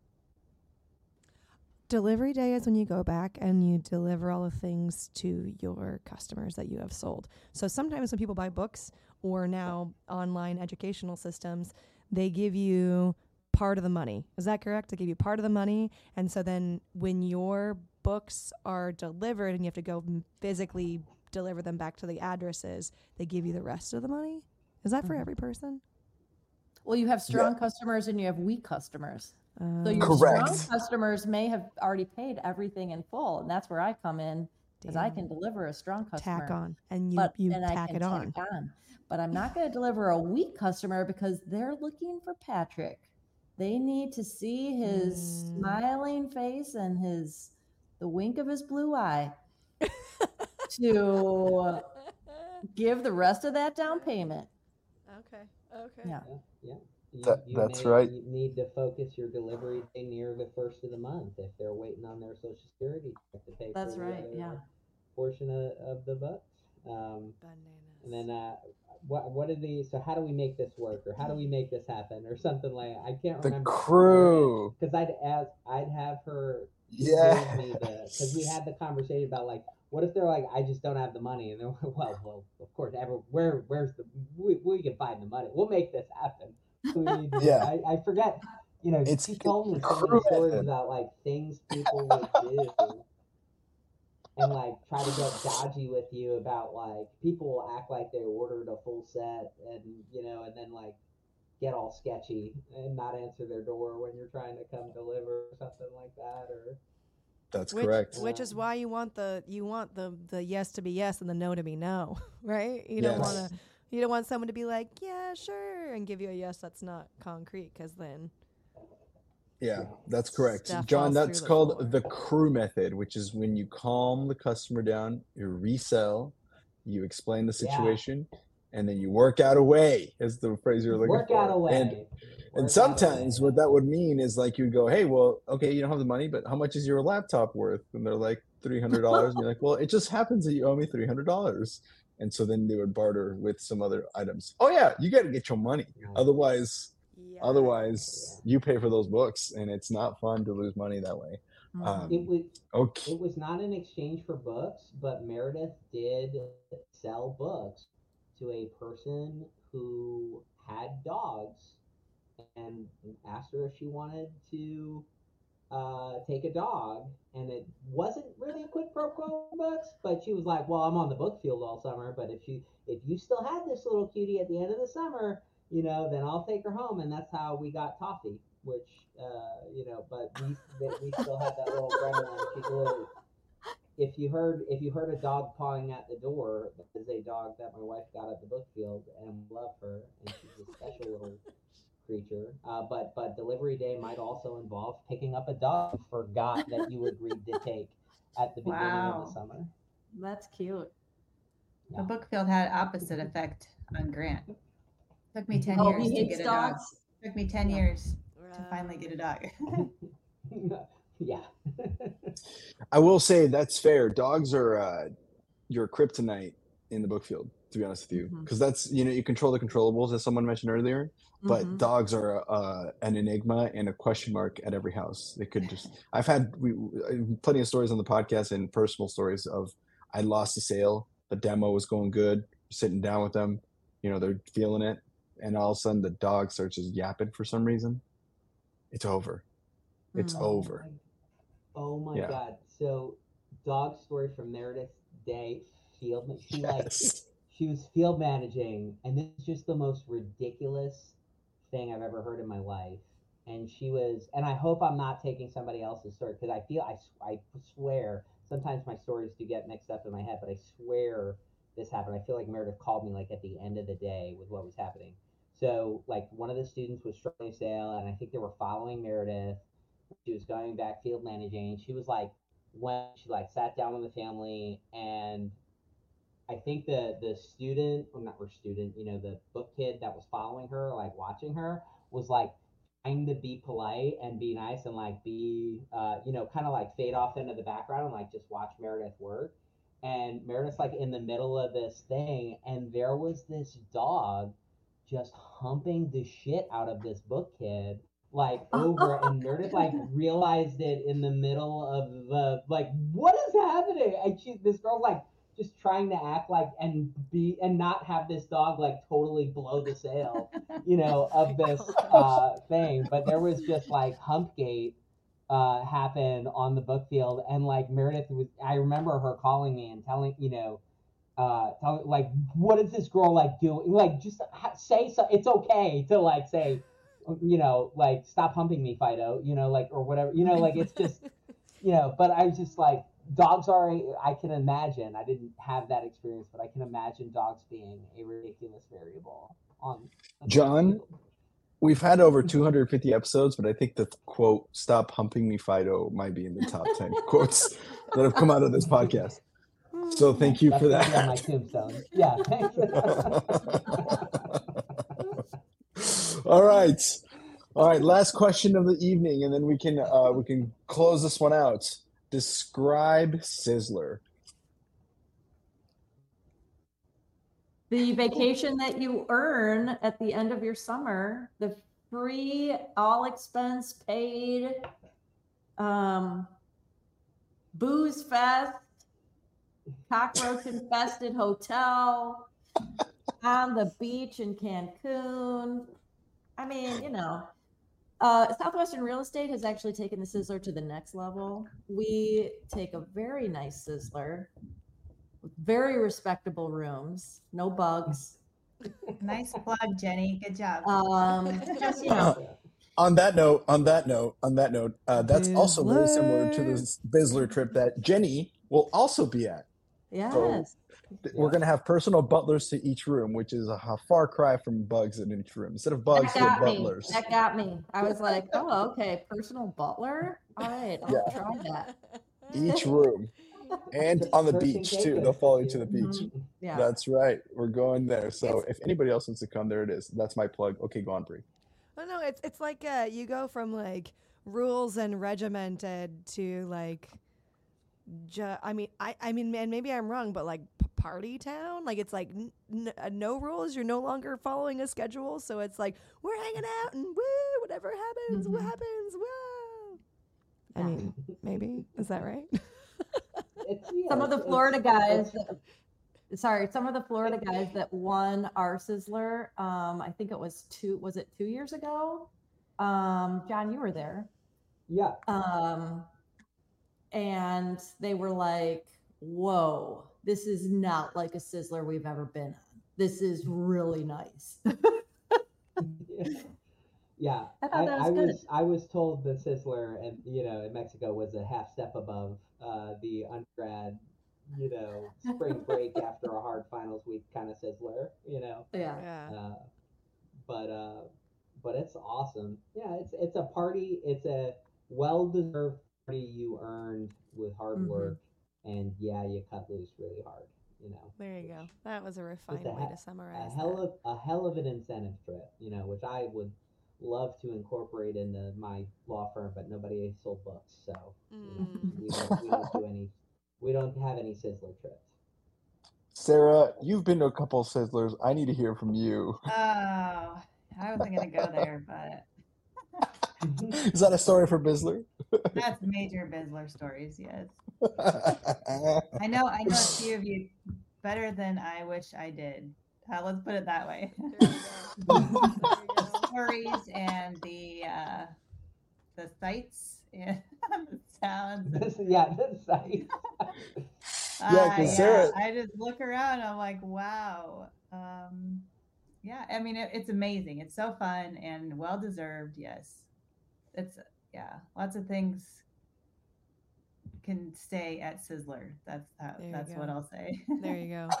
Delivery day is when you go back and you deliver all the things to your customers that you have sold. So sometimes when people buy books or now online educational systems, they give you part of the money. Is that correct? They give you part of the money. And so then when your books are delivered and you have to go physically deliver them back to the addresses, they give you the rest of the money. Is that for Mhm. every person? Well, you have strong Yeah. customers and you have weak customers. Um, So your Correct. strong customers may have already paid everything in full, and that's where I come in because I can deliver a strong customer. tack on and you, but you and I tack can it on. tack on. But I'm not going to deliver a weak customer because they're looking for Patrick. They need to see his Mm. smiling face and his the wink of his blue eye to give the rest of that down payment. Okay. Okay. Yeah. Yeah, yeah. You, That- you that's may, right. You need to focus your delivery day near the first of the month if they're waiting on their social security check to pay That's for the right, other yeah. portion of, of the books. Um, Bananas. and then uh, what what did the so how do we make this work or how do we make this happen or something like I can't The remember crew. because I'd ask I'd have her Yeah. give me the because we had the conversation about like what if they're like I just don't have the money and they're like, well well of course ever where where's the we, we can find the money we'll make this happen. We need to, Yeah. I, I forget you know It's she told me the so many crew stories method. about like things people would do and like try to get dodgy with you about like people will act like they ordered a full set and you know and then like get all sketchy and not answer their door when you're trying to come deliver or something like that or That's Which, correct. which is why you want the you want the the yes to be yes and the no to be no, right? You don't Yes. want to you don't want someone to be like yeah sure and give you a yes that's not concrete because then Yeah, that's correct. Stuff John, falls that's through the called floor. the crew method, which is when you calm the customer down, you resell, you explain the Yeah. situation, and then you work out a way, is the phrase you're looking work for. out a way And, Work and out a sometimes way. what that would mean is like you'd go, hey, well, okay, you don't have the money, but how much is your laptop worth? And they're like three hundred dollars. And you're like, well, it just happens that you owe me three hundred dollars. And so then they would barter with some other items. Oh, yeah, you got to get your money. Otherwise, yeah. otherwise you pay for those books, and it's not fun to lose money that way. Mhm. Um, it was okay. it was not in exchange for books but Meredith did sell books to a person who had dogs and asked her if she wanted to uh, take a dog, and it wasn't really a quid pro quo books, but she was like, "Well, I'm on the book field all summer, but if you if you still have this little cutie at the end of the summer, you know, then I'll take her home," and that's how we got Toffee, which uh, you know, but we we still have that little gremlin. She's a little. If you heard if you heard a dog pawing at the door, that is a dog that my wife got at the book field, and we love her, and she's a special little creature. Uh, but but delivery day might also involve picking up a dog you forgot that you agreed to take at the beginning of Wow. the summer. That's cute. The book field had opposite effect on Grant. Took me ten Oh, years he to hates get a dog. dogs. Took me ten Yeah. years to finally get a dog. Yeah. I will say that's fair. Dogs are uh, your kryptonite in the book field, to be honest with you, Mhm. because that's you know you control the controllables, as someone mentioned earlier. But Mhm. dogs are uh, an enigma and a question mark at every house. They could just. I've had we, plenty of stories on the podcast and personal stories of I lost a sale. The demo was going good. Sitting down with them, you know, they're feeling it, and all of a sudden the dog starts just yapping for some reason. It's over. It's Mhm. over. Oh my Yeah. god. So dog story from Meredith's day field she like Yes. she was field managing and this is just the most ridiculous thing I've ever heard in my life. And she was and I hope I'm not taking somebody else's story because I feel I, I swear sometimes my stories do get mixed up in my head, but I swear this happened. I feel like Meredith called me like at the end of the day with what was happening. So like one of the students was struggling sale and I think they were following Meredith. She was going back field managing. She was like, when she like sat down with the family, and I think the the student, or not her student, you know, the book kid that was following her, like watching her, was like trying to be polite and be nice and like be, uh, you know, kind of like fade off into the background and like just watch Meredith work. And Meredith's like in the middle of this thing, and there was this dog just humping the shit out of this book kid like over and Meredith like realized it in the middle of the like what is happening and she this girl's like just trying to act like and be and not have this dog like totally blow the sail, you know, of this uh, thing. But there was just like Humpgate uh, happened on the book field, and like Meredith was. I remember her calling me and telling you know, uh, telling like, what is this girl like doing? Like, just ha- say so. It's okay to like say, you know, like stop humping me, Fido. You know, like or whatever. You know, like it's just, you know. But I was just like. Dogs are, I can imagine, I didn't have that experience, but I can imagine dogs being a ridiculous variable on. John, we've had over two hundred fifty episodes, but I think the quote, "Stop humping me, Fido," might be in the top ten quotes that have come out of this podcast. So thank you That's for gonna be on my that. tombstone. Yeah, thanks. All right. All right, last question of the evening, and then we can uh, we can close this one out. Describe Sizzler. The vacation that you earn at the end of your summer, the free, all expense paid, um, booze fest, cockroach infested hotel, on the beach in Cancun. I mean, you know. Uh, Southwestern Real Estate has actually taken the Sizzler to the next level. We take a very nice Sizzler with very respectable rooms, no bugs. Nice plug, Jenny. Good job. Um, just, you know, On that note, on that note, on that note, uh, that's also very similar to Bizzler. this Bizzler trip that Jenny will also be at. yes. So th- we're going to have personal butlers to each room, which is a, a far cry from bugs in each room. Instead of bugs, That you have got me. butlers. That got me. I was like, oh, okay, personal butler. All right, I'll Yeah. try that. Each room. And on the Nursing beach, cake too. They'll biscuits, follow you you to the know? beach. Mhm. Yeah. That's right. We're going there. So if anybody else wants to come, there it is. That's my plug. Okay, go on, Bree. Oh no, it's it's like uh, you go from like rules and regimented to like, ju- I mean, I I mean, man, maybe I'm wrong, but like p- party town, like it's like n- n- uh, no rules. You're no longer following a schedule, so it's like we're hanging out and woo, whatever happens, what Mhm. happens, woo. I Yeah. mean, maybe is that right? It's, yeah, Some of the it's- Florida it's- guys, it's- that, sorry, some of the Florida guys that won our Sizzler, um, I think it was two, was it two years ago? Um, John, you were there. Yeah, Um, and they were like, whoa, this is not like a Sizzler we've ever been on. This is really nice. yeah. I thought I, that was I good. was I was told the Sizzler and you know in Mexico was a half step above uh, the undergrad, you know, spring break after a hard finals week kind of Sizzler, you know. Yeah. Yeah. Uh, but uh, but it's awesome. Yeah, it's it's a party. It's a well deserved party you earned with hard Mhm. work, and yeah, you cut loose really hard. You know, There you go. That was a refined a way he- to summarize a hell that. of a hell of an incentive trip. You know, which I would love to incorporate into my law firm, but nobody sold books, so you know, Mm. we don't we don't do any. We don't have any Sizzler trips. Sarah, you've been to a couple of Sizzlers. I need to hear from you. Oh, I wasn't gonna go there, but Is that a story for Bizzler? that's major Bizzler stories. Yes, I know. I know a few of you better than I wish I did. Uh, let's put it that way. There you go. There you The go. stories and the uh, the sights and the sounds. This, yeah, this site. Yeah, Uh, 'cause Sarah- I just look around. I'm like, wow. Um, yeah, I mean, it, it's amazing. It's so fun and well deserved. Yes, it's yeah. Lots of things can stay at Sizzler. That's how, There you that's go. what I'll say. There you go.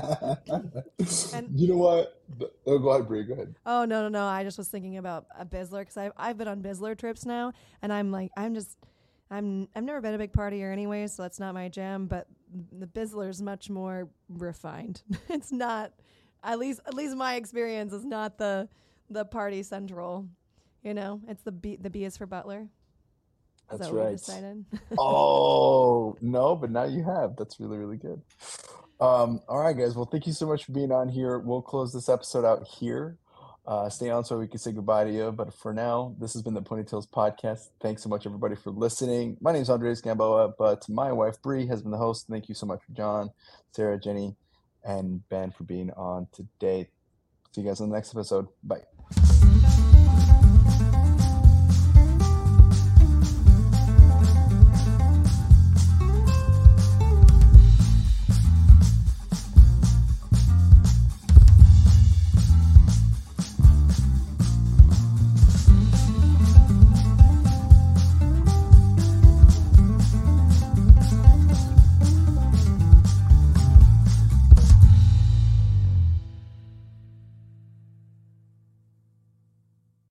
And- you know what? Oh, go ahead, Brie. Go ahead. Oh no no no! I just was thinking about a Bizzler because I've I've been on Bizzler trips now, and I'm like I'm just I'm I've never been a big partier anyway, so that's not my jam. But the Bizzler's much more refined. It's not, at least at least my experience is not the the party central. You know, it's the B the B is for Butler. Is That's that what we right. decided? Oh, no, but now you have. That's really, really good. Um, all right, guys. Well, thank you so much for being on here. We'll close this episode out here. uh, stay on so we can say goodbye to you. But for now, this has been the Ponytails Podcast. Thanks so much, everybody, for listening. My name is Andres Gamboa, but my wife, Bree, has been the host. Thank you so much for John, Sarah, Jenny, and Ben for being on today. See you guys on the next episode. Bye.